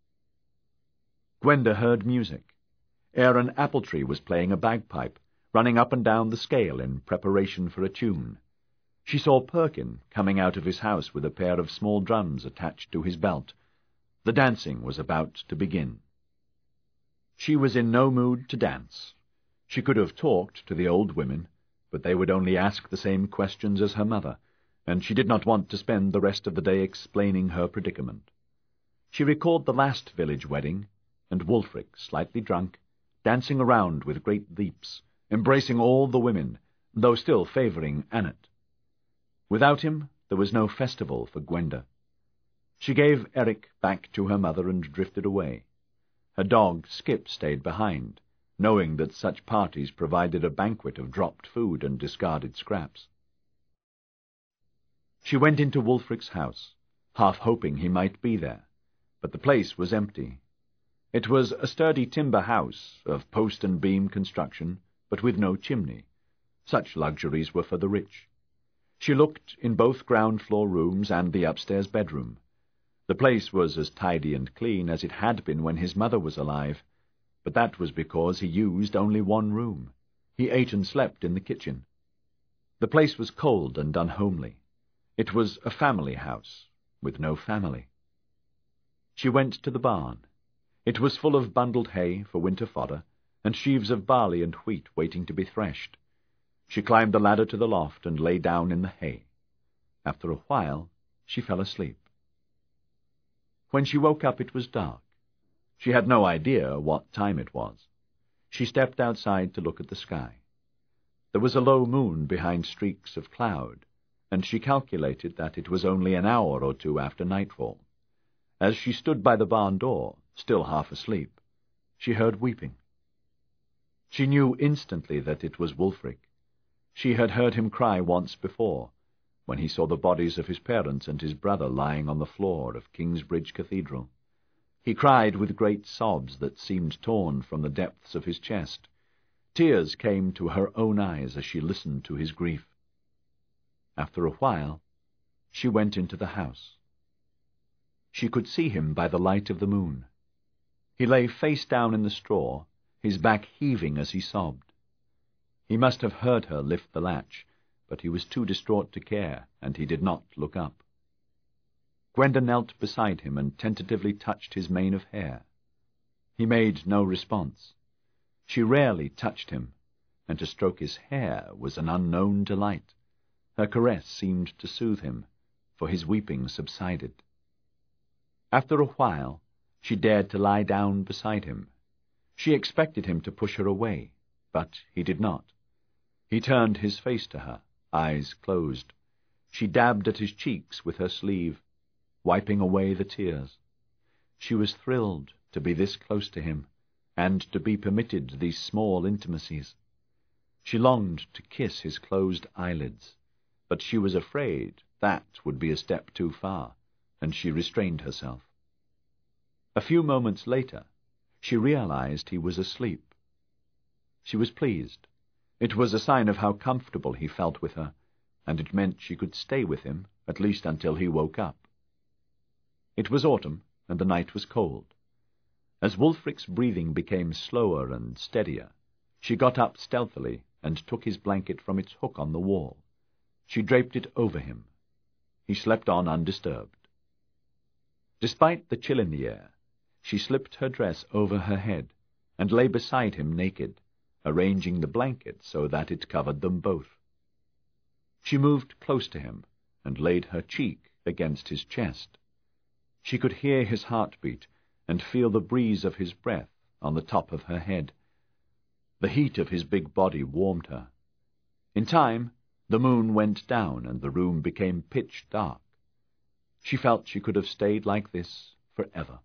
Gwenda heard music. Aaron Appletree was playing a bagpipe, running up and down the scale in preparation for a tune. She saw Perkin coming out of his house with a pair of small drums attached to his belt. The dancing was about to begin. She was in no mood to dance. She could have talked to the old women, but they would only ask the same questions as her mother, and she did not want to spend the rest of the day explaining her predicament. She recalled the last village wedding, and Wulfric, slightly drunk, dancing around with great leaps, embracing all the women, though still favouring Annette. Without him, there was no festival for Gwenda. She gave Eric back to her mother and drifted away. Her dog, Skip, stayed behind, knowing that such parties provided a banquet of dropped food and discarded scraps. She went into Wulfric's house, half hoping he might be there, but the place was empty. It was a sturdy timber house of post and beam construction, but with no chimney. Such luxuries were for the rich. She looked in both ground-floor rooms and the upstairs bedroom. The place was as tidy and clean as it had been when his mother was alive, but that was because he used only one room. He ate and slept in the kitchen. The place was cold and unhomely. It was a family house, with no family. She went to the barn. It was full of bundled hay for winter fodder, and sheaves of barley and wheat waiting to be threshed. She climbed the ladder to the loft and lay down in the hay. After a while, she fell asleep. When she woke up, it was dark. She had no idea what time it was. She stepped outside to look at the sky. There was a low moon behind streaks of cloud, and she calculated that it was only an hour or two after nightfall. As she stood by the barn door, still half asleep, she heard weeping. She knew instantly that it was Wulfric. She had heard him cry once before, when he saw the bodies of his parents and his brother lying on the floor of Kingsbridge Cathedral. He cried with great sobs that seemed torn from the depths of his chest. Tears came to her own eyes as she listened to his grief. After a while, she went into the house. She could see him by the light of the moon. He lay face down in the straw, his back heaving as he sobbed. He must have heard her lift the latch, but he was too distraught to care, and he did not look up. Gwenda knelt beside him and tentatively touched his mane of hair. He made no response. She rarely touched him, and to stroke his hair was an unknown delight. Her caress seemed to soothe him, for his weeping subsided. After a while, she dared to lie down beside him. She expected him to push her away, but he did not. He turned his face to her, eyes closed. She dabbed at his cheeks with her sleeve, wiping away the tears. She was thrilled to be this close to him, and to be permitted these small intimacies. She longed to kiss his closed eyelids, but she was afraid that would be a step too far, and she restrained herself. A few moments later, she realized he was asleep. She was pleased. It was a sign of how comfortable he felt with her, and it meant she could stay with him, at least until he woke up. It was autumn, and the night was cold. As Wulfric's breathing became slower and steadier, she got up stealthily and took his blanket from its hook on the wall. She draped it over him. He slept on undisturbed. Despite the chill in the air, she slipped her dress over her head and lay beside him naked, arranging the blanket so that it covered them both. She moved close to him and laid her cheek against his chest. She could hear his heartbeat and feel the breeze of his breath on the top of her head. The heat of his big body warmed her. In time, the moon went down and the room became pitch dark. She felt she could have stayed like this forever.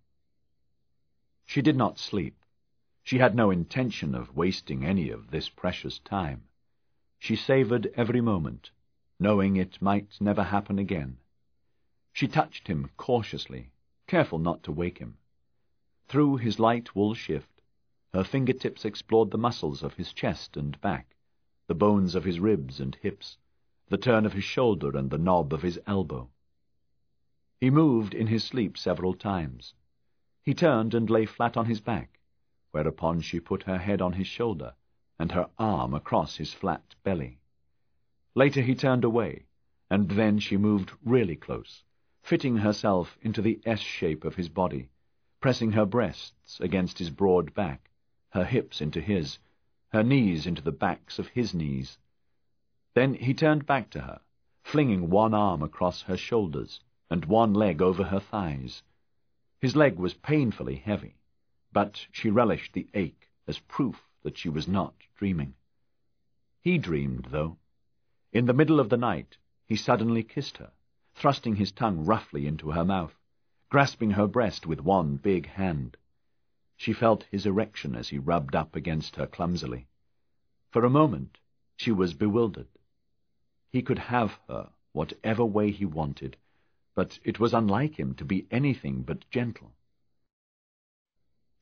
She did not sleep. She had no intention of wasting any of this precious time. She savored every moment, knowing it might never happen again. She touched him cautiously, careful not to wake him. Through his light wool shift, her fingertips explored the muscles of his chest and back, the bones of his ribs and hips, the turn of his shoulder and the knob of his elbow. He moved in his sleep several times. He turned and lay flat on his back, whereupon she put her head on his shoulder and her arm across his flat belly. Later he turned away, and then she moved really close, fitting herself into the S shape of his body, pressing her breasts against his broad back, her hips into his, her knees into the backs of his knees. Then he turned back to her, flinging one arm across her shoulders and one leg over her thighs. His leg was painfully heavy, but she relished the ache as proof that she was not dreaming. He dreamed, though. In the middle of the night, he suddenly kissed her, thrusting his tongue roughly into her mouth, grasping her breast with one big hand. She felt his erection as he rubbed up against her clumsily. For a moment, she was bewildered. He could have her whatever way he wanted, but it was unlike him to be anything but gentle.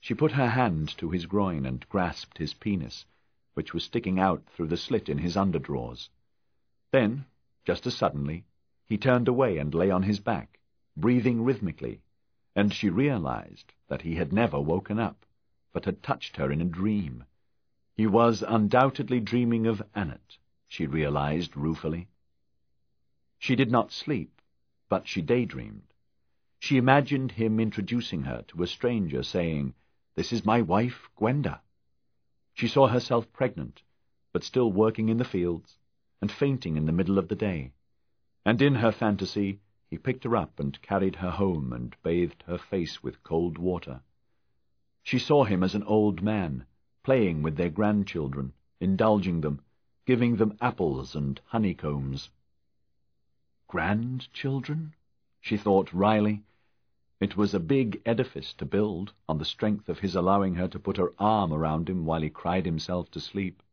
She put her hand to his groin and grasped his penis, which was sticking out through the slit in his underdrawers. Then, just as suddenly, he turned away and lay on his back, breathing rhythmically, and she realized that he had never woken up, but had touched her in a dream. He was undoubtedly dreaming of Annette, she realized ruefully. She did not sleep, but she daydreamed. She imagined him introducing her to a stranger, saying, "This is my wife, Gwenda." She saw herself pregnant, but still working in the fields, and fainting in the middle of the day. And in her fantasy he picked her up and carried her home and bathed her face with cold water. She saw him as an old man, playing with their grandchildren, indulging them, giving them apples and honeycombs. Grandchildren? She thought wryly. It was a big edifice to build on the strength of his allowing her to put her arm around him while he cried himself to sleep.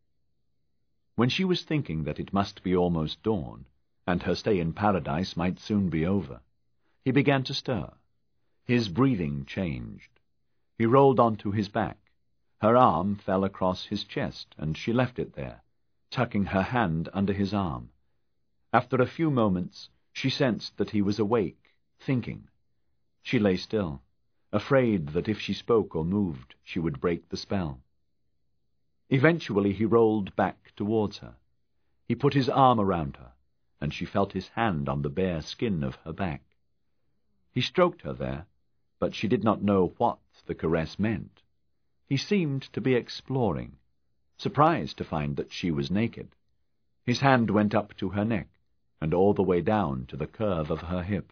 When she was thinking that it must be almost dawn, and her stay in paradise might soon be over, he began to stir. His breathing changed. He rolled onto his back. Her arm fell across his chest, and she left it there, tucking her hand under his arm. After a few moments, she sensed that he was awake, thinking. She lay still, afraid that if she spoke or moved, she would break the spell. Eventually he rolled back towards her. He put his arm around her, and she felt his hand on the bare skin of her back. He stroked her there, but she did not know what the caress meant. He seemed to be exploring, surprised to find that she was naked. His hand went up to her neck, and all the way down to the curve of her hip.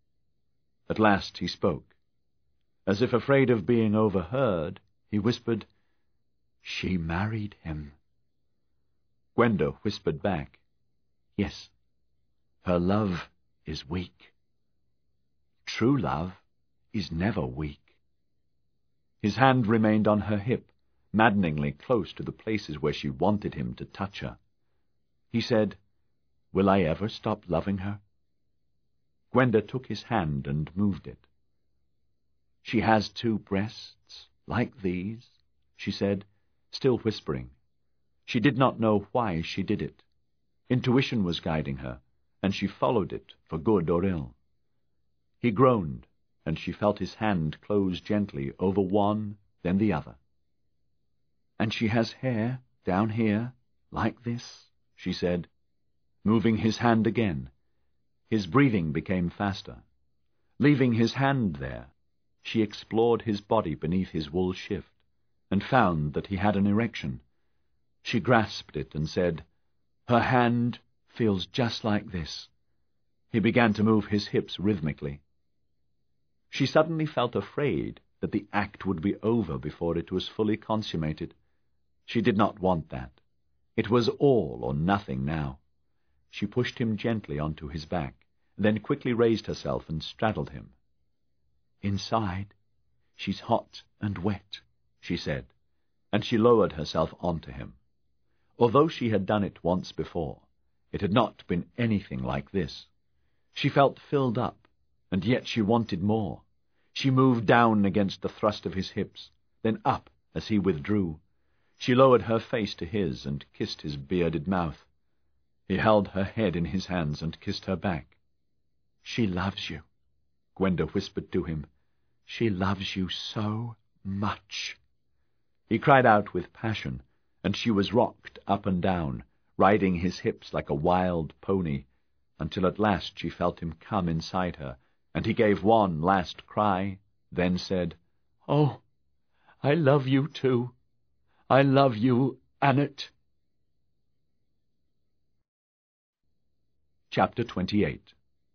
At last he spoke. As if afraid of being overheard, he whispered, "She married him." Gwenda whispered back, "Yes, her love is weak. True love is never weak." His hand remained on her hip, maddeningly close to the places where she wanted him to touch her. He said, "Will I ever stop loving her?" Gwenda took his hand and moved it. "She has two breasts, like these," she said, still whispering. She did not know why she did it. Intuition was guiding her, and she followed it for good or ill. He groaned, and she felt his hand close gently over one, then the other. "And she has hair down here, like this," she said, moving his hand again. His breathing became faster. Leaving his hand there, she explored his body beneath his wool shift, and found that he had an erection. She grasped it and said, "Her hand feels just like this." He began to move his hips rhythmically. She suddenly felt afraid that the act would be over before it was fully consummated. She did not want that. It was all or nothing now. She pushed him gently onto his back, then quickly raised herself and straddled him. "Inside, she's hot and wet," she said, and she lowered herself onto him. Although she had done it once before, it had not been anything like this. She felt filled up, and yet she wanted more. She moved down against the thrust of his hips, then up as he withdrew. She lowered her face to his and kissed his bearded mouth. He held her head in his hands and kissed her back. "She loves you," Gwenda whispered to him. "She loves you so much." He cried out with passion, and she was rocked up and down, riding his hips like a wild pony, until at last she felt him come inside her, and he gave one last cry, then said, "Oh, I love you too. I love you, Annette." Chapter twenty-eight.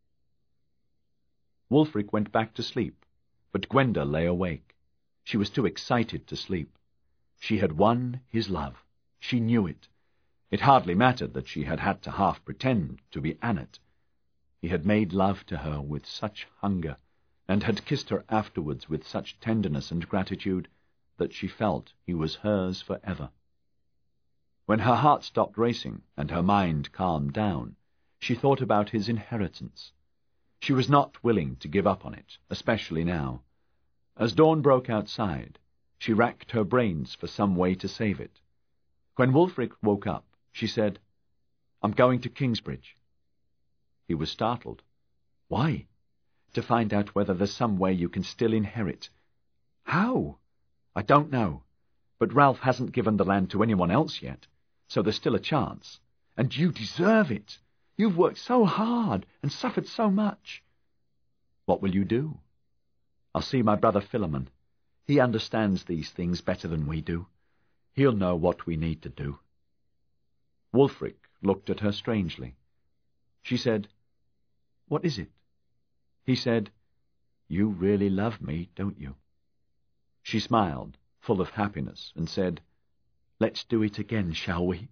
Wulfric went back to sleep, but Gwenda lay awake. She was too excited to sleep. She had won his love. She knew it. It hardly mattered that she had had to half pretend to be Annette. He had made love to her with such hunger, and had kissed her afterwards with such tenderness and gratitude, that she felt he was hers for ever. When her heart stopped racing and her mind calmed down, she thought about his inheritance. She was not willing to give up on it, especially now. As dawn broke outside, she racked her brains for some way to save it. When Wulfric woke up, she said, "I'm going to Kingsbridge." He was startled. "Why?" "To find out whether there's some way you can still inherit." "How?" "I don't know. But Ralph hasn't given the land to anyone else yet, so there's still a chance. And you deserve it. You've worked so hard and suffered so much." "What will you do?" "I'll see my brother Philemon. He understands these things better than we do. He'll know what we need to do." Wulfric looked at her strangely. She said, "What is it?" He said, "You really love me, don't you?" She smiled, full of happiness, and said, "Let's do it again, shall we?"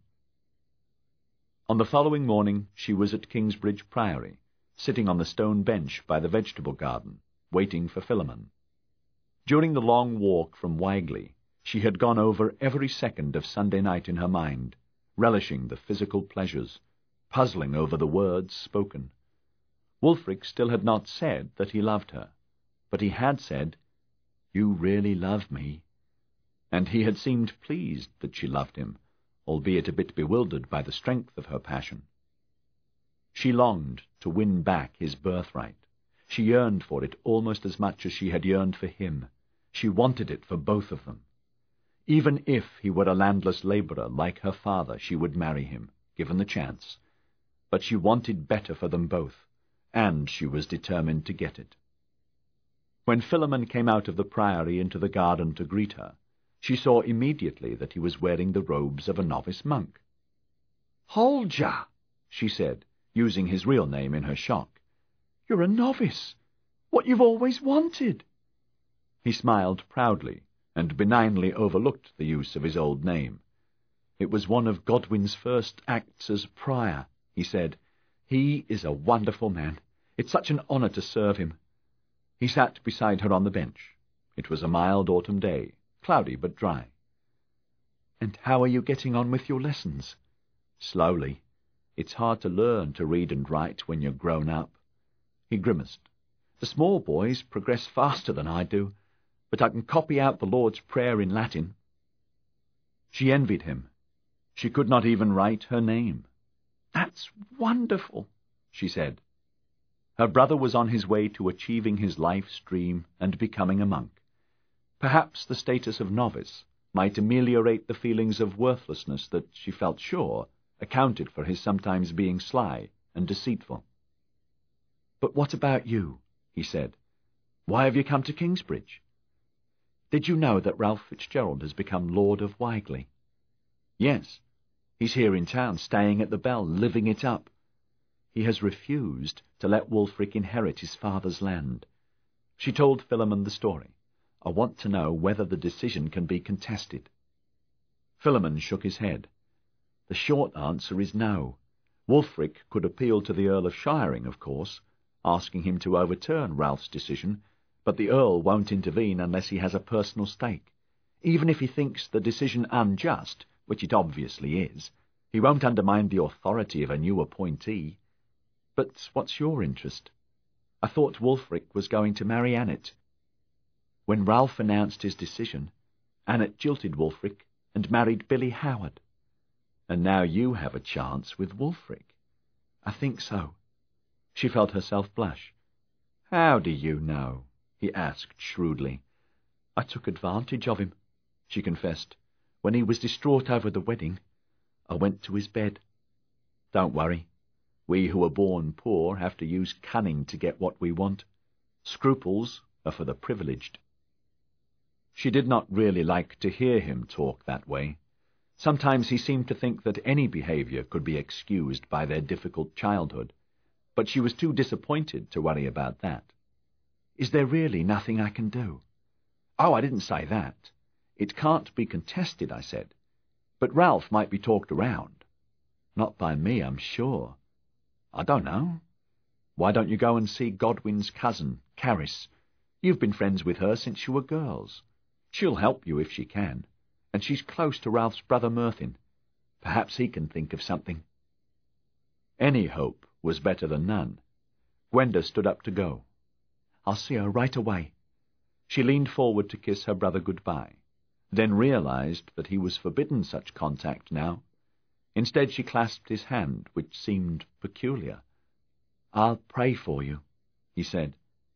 On the following morning she was at Kingsbridge Priory, sitting on the stone bench by the vegetable garden, waiting for Philemon. During the long walk from Wigley, she had gone over every second of Sunday night in her mind, relishing the physical pleasures, puzzling over the words spoken. Wulfric still had not said that he loved her, but he had said, "You really love me," and he had seemed pleased that she loved him, albeit a bit bewildered by the strength of her passion. She longed to win back his birthright. She yearned for it almost as much as she had yearned for him. She wanted it for both of them. Even if he were a landless labourer like her father, she would marry him, given the chance. But she wanted better for them both, and she was determined to get it. When Philemon came out of the priory into the garden to greet her, she saw immediately that he was wearing the robes of a novice monk. "Holger," she said, using his real name in her shock. "You're a novice. What you've always wanted." He smiled proudly, and benignly overlooked the use of his old name. "It was one of Godwin's first acts as prior," he said. "He is a wonderful man. It's such an honour to serve him." He sat beside her on the bench. It was a mild autumn day, cloudy but dry. "And how are you getting on with your lessons?" "Slowly. It's hard to learn to read and write when you're grown up." He grimaced. "The small boys progress faster than I do, but I can copy out the Lord's Prayer in Latin." She envied him. She could not even write her name. "That's wonderful," she said. Her brother was on his way to achieving his life's dream and becoming a monk. Perhaps the status of novice might ameliorate the feelings of worthlessness that, she felt sure, accounted for his sometimes being sly and deceitful. "But what about you?" he said. "Why have you come to Kingsbridge? Did you know that Ralph Fitzgerald has become Lord of Wigley?" "Yes. He's here in town, staying at the Bell, living it up. He has refused to let Wulfric inherit his father's land." She told Philemon the story. "I want to know whether the decision can be contested." Philemon shook his head. "The short answer is no. Wulfric could appeal to the Earl of Shiring, of course, asking him to overturn Ralph's decision, but the Earl won't intervene unless he has a personal stake. Even if he thinks the decision unjust, which it obviously is, he won't undermine the authority of a new appointee. But what's your interest? I thought Wulfric was going to marry Annet. When Ralph announced his decision, Annet jilted Wulfric and married Billy Howard. And now you have a chance with Wulfric." "I think so." She felt herself blush. "How do you know?" he asked shrewdly. "I took advantage of him," she confessed. "When he was distraught over the wedding, I went to his bed." "Don't worry. We who are born poor have to use cunning to get what we want. Scruples are for the privileged." She did not really like to hear him talk that way. Sometimes he seemed to think that any behaviour could be excused by their difficult childhood, but she was too disappointed to worry about that. "Is there really nothing I can do?" "Oh, I didn't say that. It can't be contested," I said. "But Ralph might be talked around." "Not by me, I'm sure." "I don't know. Why don't you go and see Godwin's cousin, Caris? You've been friends with her since you were girls. She'll help you if she can, and she's close to Ralph's brother Merthin. Perhaps he can think of something." Any hope was better than none. Gwenda stood up to go. "I'll see her right away." She leaned forward to kiss her brother goodbye, then realized that he was forbidden such contact now. Instead she clasped his hand, which seemed peculiar. "I'll pray for you," he said.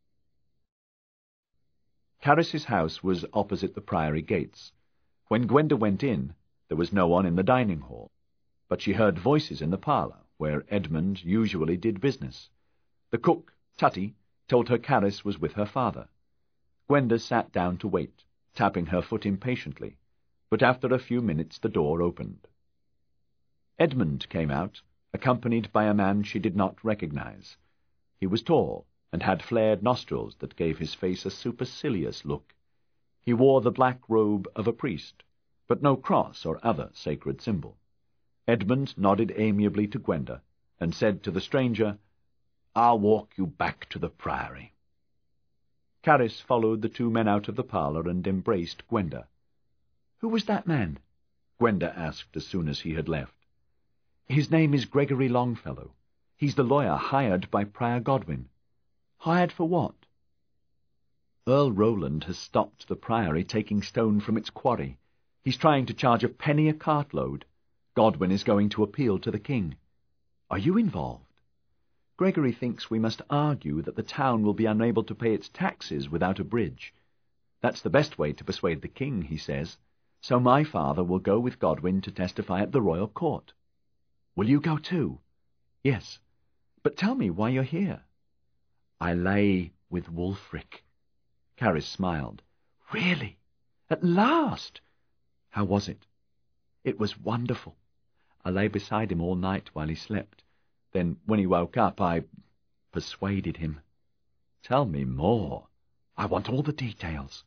Caris's house was opposite the Priory gates. When Gwenda went in, there was no one in the dining hall, but she heard voices in the parlour, where Edmund usually did business. The cook, Tutty, told her Caris was with her father. Gwenda sat down to wait, tapping her foot impatiently, but after a few minutes the door opened. Edmund came out, accompanied by a man she did not recognize. He was tall, and had flared nostrils that gave his face a supercilious look. He wore the black robe of a priest, but no cross or other sacred symbol. Edmund nodded amiably to Gwenda, and said to the stranger, "I'll walk you back to the Priory." Caris followed the two men out of the parlour and embraced Gwenda. "Who was that man?" Gwenda asked as soon as he had left. "His name is Gregory Longfellow. He's the lawyer hired by Prior Godwin." "Hired for what?" "Earl Roland has stopped the Priory taking stone from its quarry. He's trying to charge a penny a cartload. Godwin is going to appeal to the king." "Are you involved?" "Gregory thinks we must argue that the town will be unable to pay its taxes without a bridge. That's the best way to persuade the king, he says. So my father will go with Godwin to testify at the royal court." "Will you go too?" "Yes. But tell me why you're here." "I lay with Wulfric." Caris smiled. "Really? At last? How was it?" "It was wonderful. I lay beside him all night while he slept. Then, when he woke up, I persuaded him." "Tell me more. I want all the details."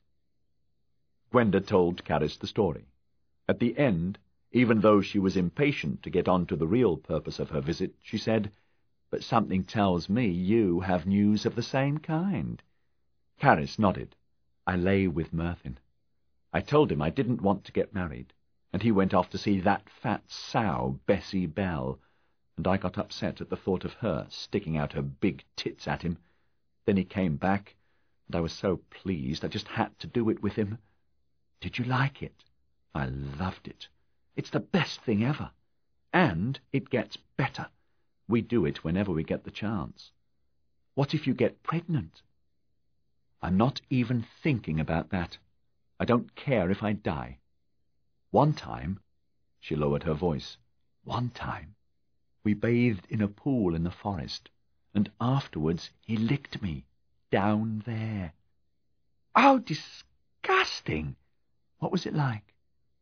Gwenda told Caris the story. At the end, even though she was impatient to get on to the real purpose of her visit, she said, "But something tells me you have news of the same kind." Caris nodded. "I lay with Merthin. I told him I didn't want to get married, and he went off to see that fat sow, Bessie Bell, and I got upset at the thought of her sticking out her big tits at him. Then he came back, and I was so pleased I just had to do it with him." "Did you like it?" "I loved it. It's the best thing ever. And it gets better. We do it whenever we get the chance." "What if you get pregnant?" "I'm not even thinking about that. I don't care if I die. One time," she lowered her voice, "one time, we bathed in a pool in the forest, and afterwards he licked me, down there." "Oh, disgusting! What was it like?"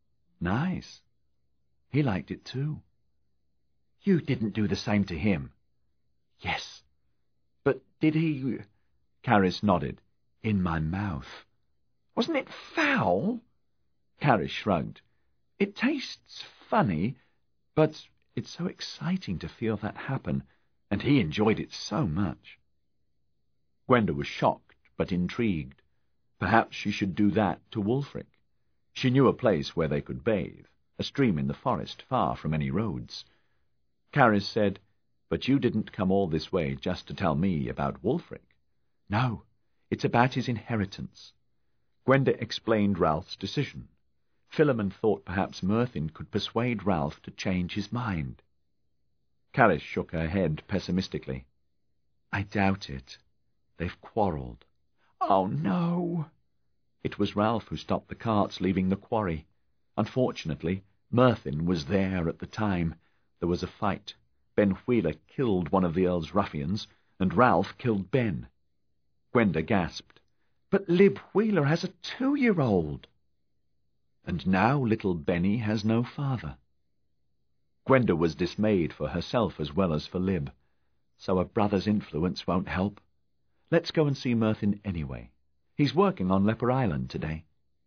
"Nice. He liked it too." "You didn't do the same to him?" "Yes." "But did he—" Caris nodded. "In my mouth." "Wasn't it foul?" Caris shrugged. "It tastes funny, but it's so exciting to feel that happen, and he enjoyed it so much." Gwenda was shocked, but intrigued. Perhaps she should do that to Wulfric. She knew a place where they could bathe, a stream in the forest, far from any roads. Caris said, "But you didn't come all this way just to tell me about Wulfric." "No, it's about his inheritance." Gwenda explained Ralph's decision. Philemon thought perhaps Merthin could persuade Ralph to change his mind. Caris shook her head pessimistically. "I doubt it. They've quarrelled." "Oh, no!" It was Ralph who stopped the carts leaving the quarry. Unfortunately, Merthin was there at the time. There was a fight. Ben Wheeler killed one of the Earl's ruffians, and Ralph killed Ben. Gwenda gasped. "But Lib Wheeler has a two-year-old." "And now little Benny has no father." Gwenda was dismayed for herself as well as for Lib. So a brother's influence won't help. Let's go and see Merthin anyway. He's working on Leper Island today.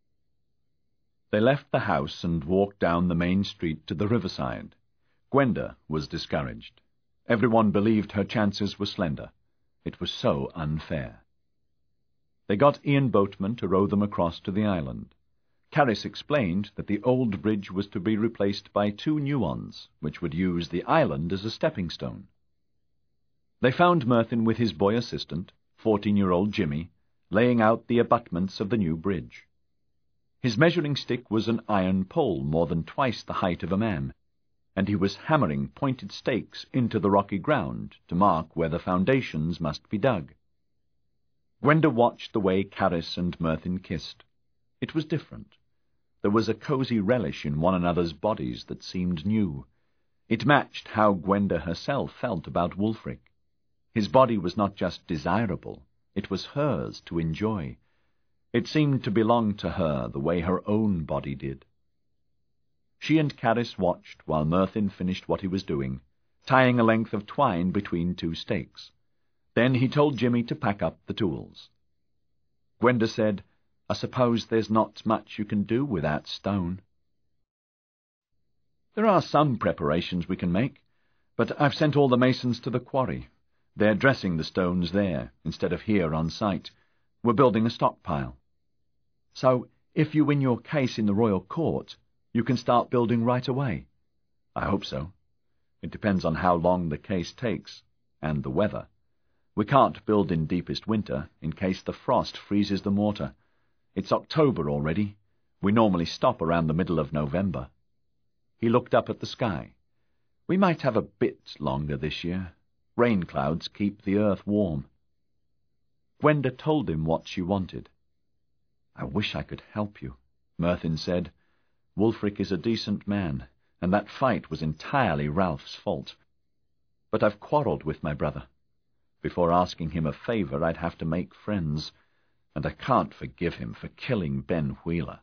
They left the house and walked down the main street to the riverside. Gwenda was discouraged. Everyone believed her chances were slender. It was so unfair. They got Ian Boatman to row them across to the island. Caris explained that the old bridge was to be replaced by two new ones, which would use the island as a stepping stone. They found Merthin with his boy assistant, fourteen-year-old Jimmy, laying out the abutments of the new bridge. His measuring stick was an iron pole more than twice the height of a man, and he was hammering pointed stakes into the rocky ground to mark where the foundations must be dug. Gwenda watched the way Caris and Merthyn kissed. It was different. There was a cosy relish in one another's bodies that seemed new. It matched how Gwenda herself felt about Wulfric. His body was not just desirable, it was hers to enjoy. It seemed to belong to her the way her own body did. She and Caris watched while Merthyn finished what he was doing, tying a length of twine between two stakes. Then he told Jimmy to pack up the tools. Gwenda said, "I suppose there's not much you can do without stone." "There are some preparations we can make, but I've sent all the masons to the quarry. They're dressing the stones there, instead of here on site. We're building a stockpile. So, if you win your case in the royal court, you can start building right away." "I hope so. It depends on how long the case takes, and the weather. We can't build in deepest winter, in case the frost freezes the mortar. It's October already. We normally stop around the middle of November." He looked up at the sky. "We might have a bit longer this year. Rain clouds keep the earth warm." Gwenda told him what she wanted. "I wish I could help you," Merthyn said. "Wulfric is a decent man, and that fight was entirely Ralph's fault. But I've quarrelled with my brother. Before asking him a favour, I'd have to make friends, and I can't forgive him for killing Ben Wheeler."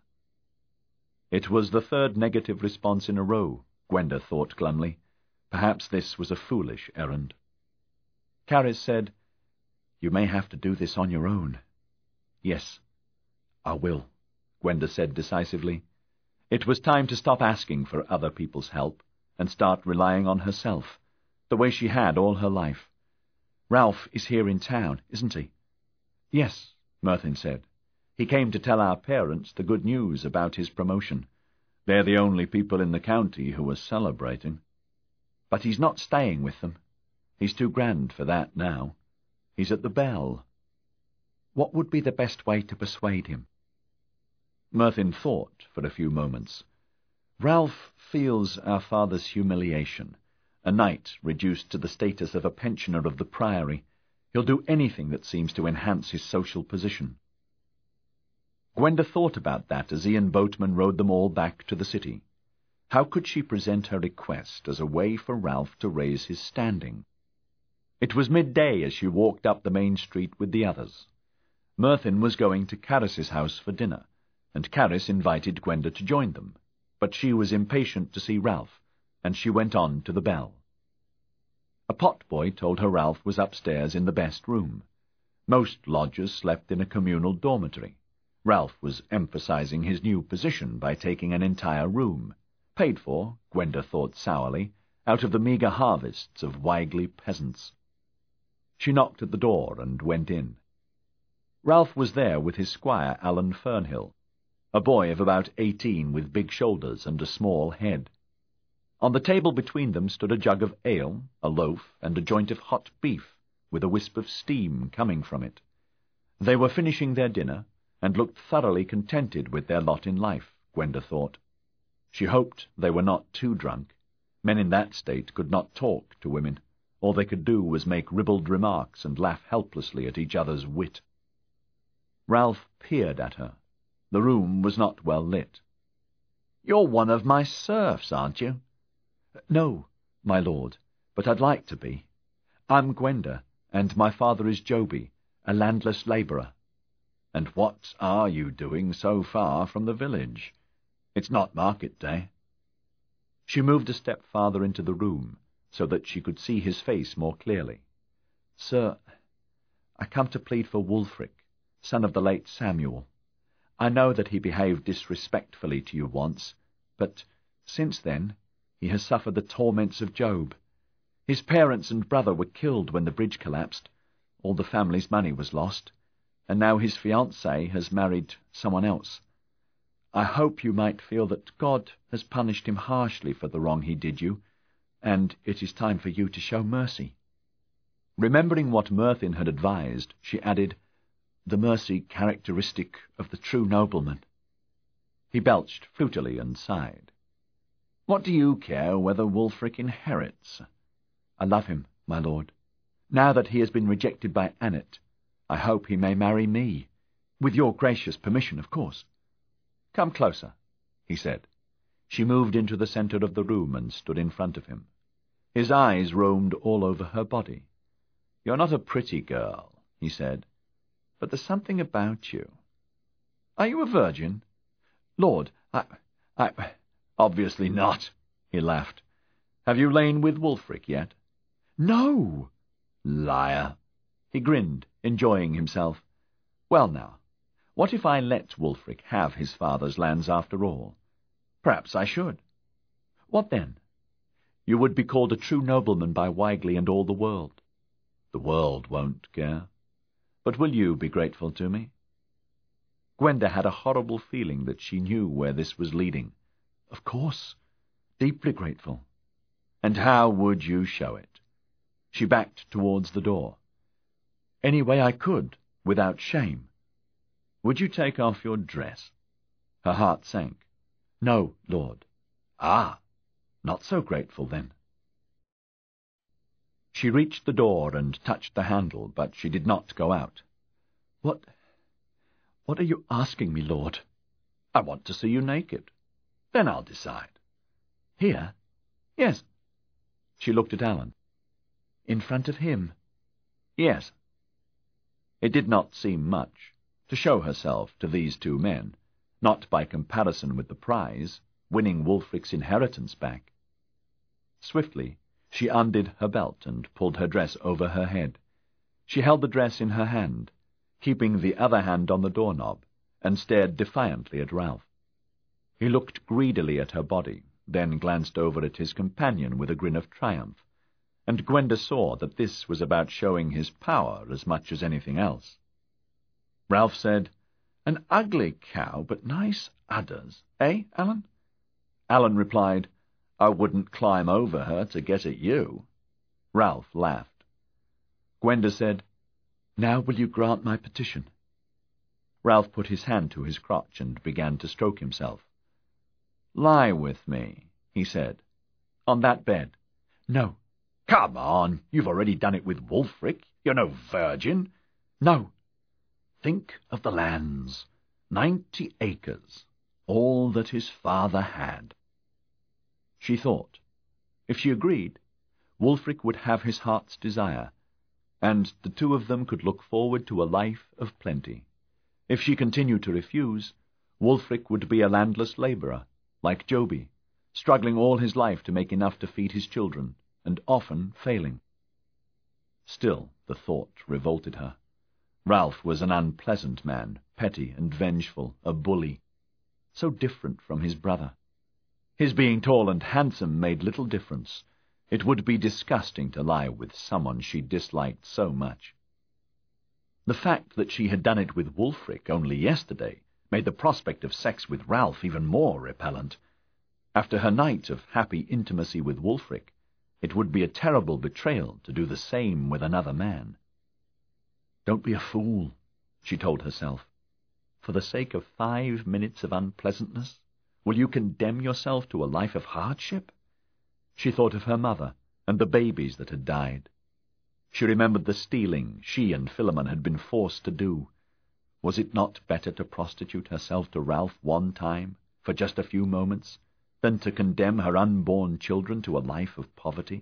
It was the third negative response in a row, Gwenda thought glumly. Perhaps this was a foolish errand. Caris said, "You may have to do this on your own." "Yes, I will," Gwenda said decisively. It was time to stop asking for other people's help and start relying on herself, the way she had all her life. "Ralph is here in town, isn't he?" "Yes," Merthyn said. "He came to tell our parents the good news about his promotion. They're the only people in the county who are celebrating. But he's not staying with them. He's too grand for that now. He's at the Bell." "What would be the best way to persuade him?" Merthyn thought for a few moments. "Ralph feels our father's humiliation. A knight reduced to the status of a pensioner of the priory. He'll do anything that seems to enhance his social position." Gwenda thought about that as Ian Boatman rode them all back to the city. How could she present her request as a way for Ralph to raise his standing? It was midday as she walked up the main street with the others. Merthyn was going to Caris's house for dinner, and Caris invited Gwenda to join them, but she was impatient to see Ralph, and she went on to the Bell. A potboy told her Ralph was upstairs in the best room. Most lodgers slept in a communal dormitory. Ralph was emphasizing his new position by taking an entire room, paid for, Gwenda thought sourly, out of the meagre harvests of Wigley peasants. She knocked at the door and went in. Ralph was there with his squire, Alan Fernhill, a boy of about eighteen with big shoulders and a small head. On the table between them stood a jug of ale, a loaf, and a joint of hot beef, with a wisp of steam coming from it. They were finishing their dinner, and looked thoroughly contented with their lot in life, Gwenda thought. She hoped they were not too drunk. Men in that state could not talk to women. All they could do was make ribald remarks and laugh helplessly at each other's wit. Ralph peered at her. The room was not well lit. "You're one of my serfs, aren't you?" "No, my lord, but I'd like to be. I'm Gwenda, and my father is Joby, a landless labourer." "And what are you doing so far from the village? It's not market day." She moved a step farther into the room, so that she could see his face more clearly. "Sir, I come to plead for Wulfric, son of the late Samuel. I know that he behaved disrespectfully to you once, but since then he has suffered the torments of Job. His parents and brother were killed when the bridge collapsed. All the family's money was lost, and now his fiancée has married someone else. I hope you might feel that God has punished him harshly for the wrong he did you, and it is time for you to show mercy." Remembering what Merthyn had advised, she added, the mercy characteristic of the true nobleman." He belched flutilely and sighed. "What do you care whether Wulfric inherits?" "I love him, my lord. Now that he has been rejected by Annet, I hope he may marry me. With your gracious permission, of course." "Come closer," he said. She moved into the centre of the room and stood in front of him. His eyes roamed all over her body. "You're not a pretty girl," he said, "but there's something about you. Are you a virgin?" "Lord, I... I... obviously not," he laughed. "Have you lain with Wulfric yet?" "No!" "Liar!" He grinned, enjoying himself. "Well now, what if I let Wulfric have his father's lands after all? Perhaps I should. What then? You would be called a true nobleman by Wygley and all the world. The world won't care. But will you be grateful to me?" Gwenda had a horrible feeling that she knew where this was leading. "Of course. Deeply grateful." "And how would you show it?" She backed towards the door. "Any way I could, without shame." "Would you take off your dress?" Her heart sank. "No, lord." "Ah, not so grateful, then." She reached the door and touched the handle, but she did not go out. What... what are you asking me, lord?" "I want to see you naked. Then I'll decide." "Here?" "Yes." She looked at Alan. "In front of him?" "Yes." It did not seem much to show herself to these two men, not by comparison with the prize, winning Wulfric's inheritance back. Swiftly she undid her belt and pulled her dress over her head. She held the dress in her hand, keeping the other hand on the doorknob, and stared defiantly at Ralph. He looked greedily at her body, then glanced over at his companion with a grin of triumph, and Gwenda saw that this was about showing his power as much as anything else. Ralph said, "An ugly cow, but nice udders, eh, Alan?" Alan replied, "I wouldn't climb over her to get at you." Ralph laughed. Gwenda said, "Now will you grant my petition?" Ralph put his hand to his crotch and began to stroke himself. "Lie with me," he said. "On that bed." "No." "Come on, you've already done it with Wulfric. You're no virgin." "No." "Think of the lands. Ninety acres. All that his father had." She thought. If she agreed, Wulfric would have his heart's desire, and the two of them could look forward to a life of plenty. If she continued to refuse, Wulfric would be a landless labourer, like Joby, struggling all his life to make enough to feed his children, and often failing. Still the thought revolted her. Ralph was an unpleasant man, petty and vengeful, a bully, so different from his brother. His being tall and handsome made little difference. It would be disgusting to lie with someone she disliked so much. The fact that she had done it with Wulfric only yesterday made the prospect of sex with Ralph even more repellent. After her night of happy intimacy with Wulfric, it would be a terrible betrayal to do the same with another man. "Don't be a fool," she told herself. "For the sake of five minutes of unpleasantness, will you condemn yourself to a life of hardship?" She thought of her mother and the babies that had died. She remembered the stealing she and Philemon had been forced to do. Was it not better to prostitute herself to Ralph one time, for just a few moments, than to condemn her unborn children to a life of poverty?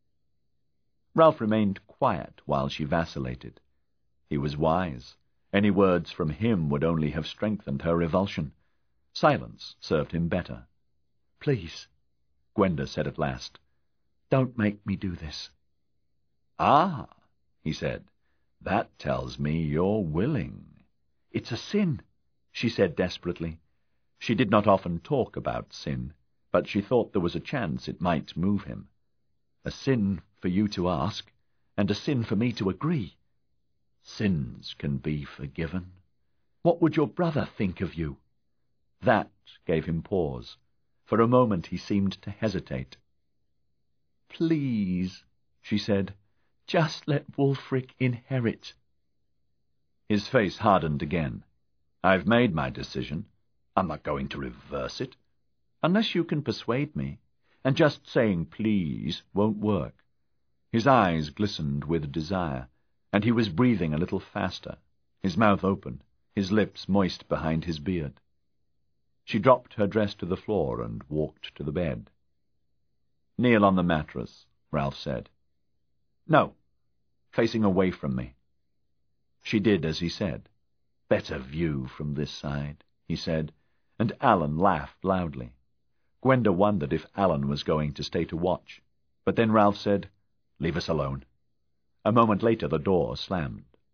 Ralph remained quiet while she vacillated. He was wise. Any words from him would only have strengthened her revulsion. Silence served him better. "Please," Gwenda said at last, "don't make me do this." "Ah," he said, "that tells me you're willing." "It's a sin," she said desperately. She did not often talk about sin, but she thought there was a chance it might move him. "A sin for you to ask, and a sin for me to agree. Sins can be forgiven. What would your brother think of you?" That gave him pause. For a moment he seemed to hesitate. "Please," she said, "just let Wulfric inherit." His face hardened again. "I've made my decision. I'm not going to reverse it. Unless you can persuade me. And just saying please won't work." His eyes glistened with desire, and he was breathing a little faster, his mouth open, his lips moist behind his beard. She dropped her dress to the floor and walked to the bed. "Kneel on the mattress," Ralph said. "No, facing away from me." She did as he said. "Better view from this side," he said, and Alan laughed loudly. Gwenda wondered if Alan was going to stay to watch, but then Ralph said, "Leave us alone." A moment later the door slammed.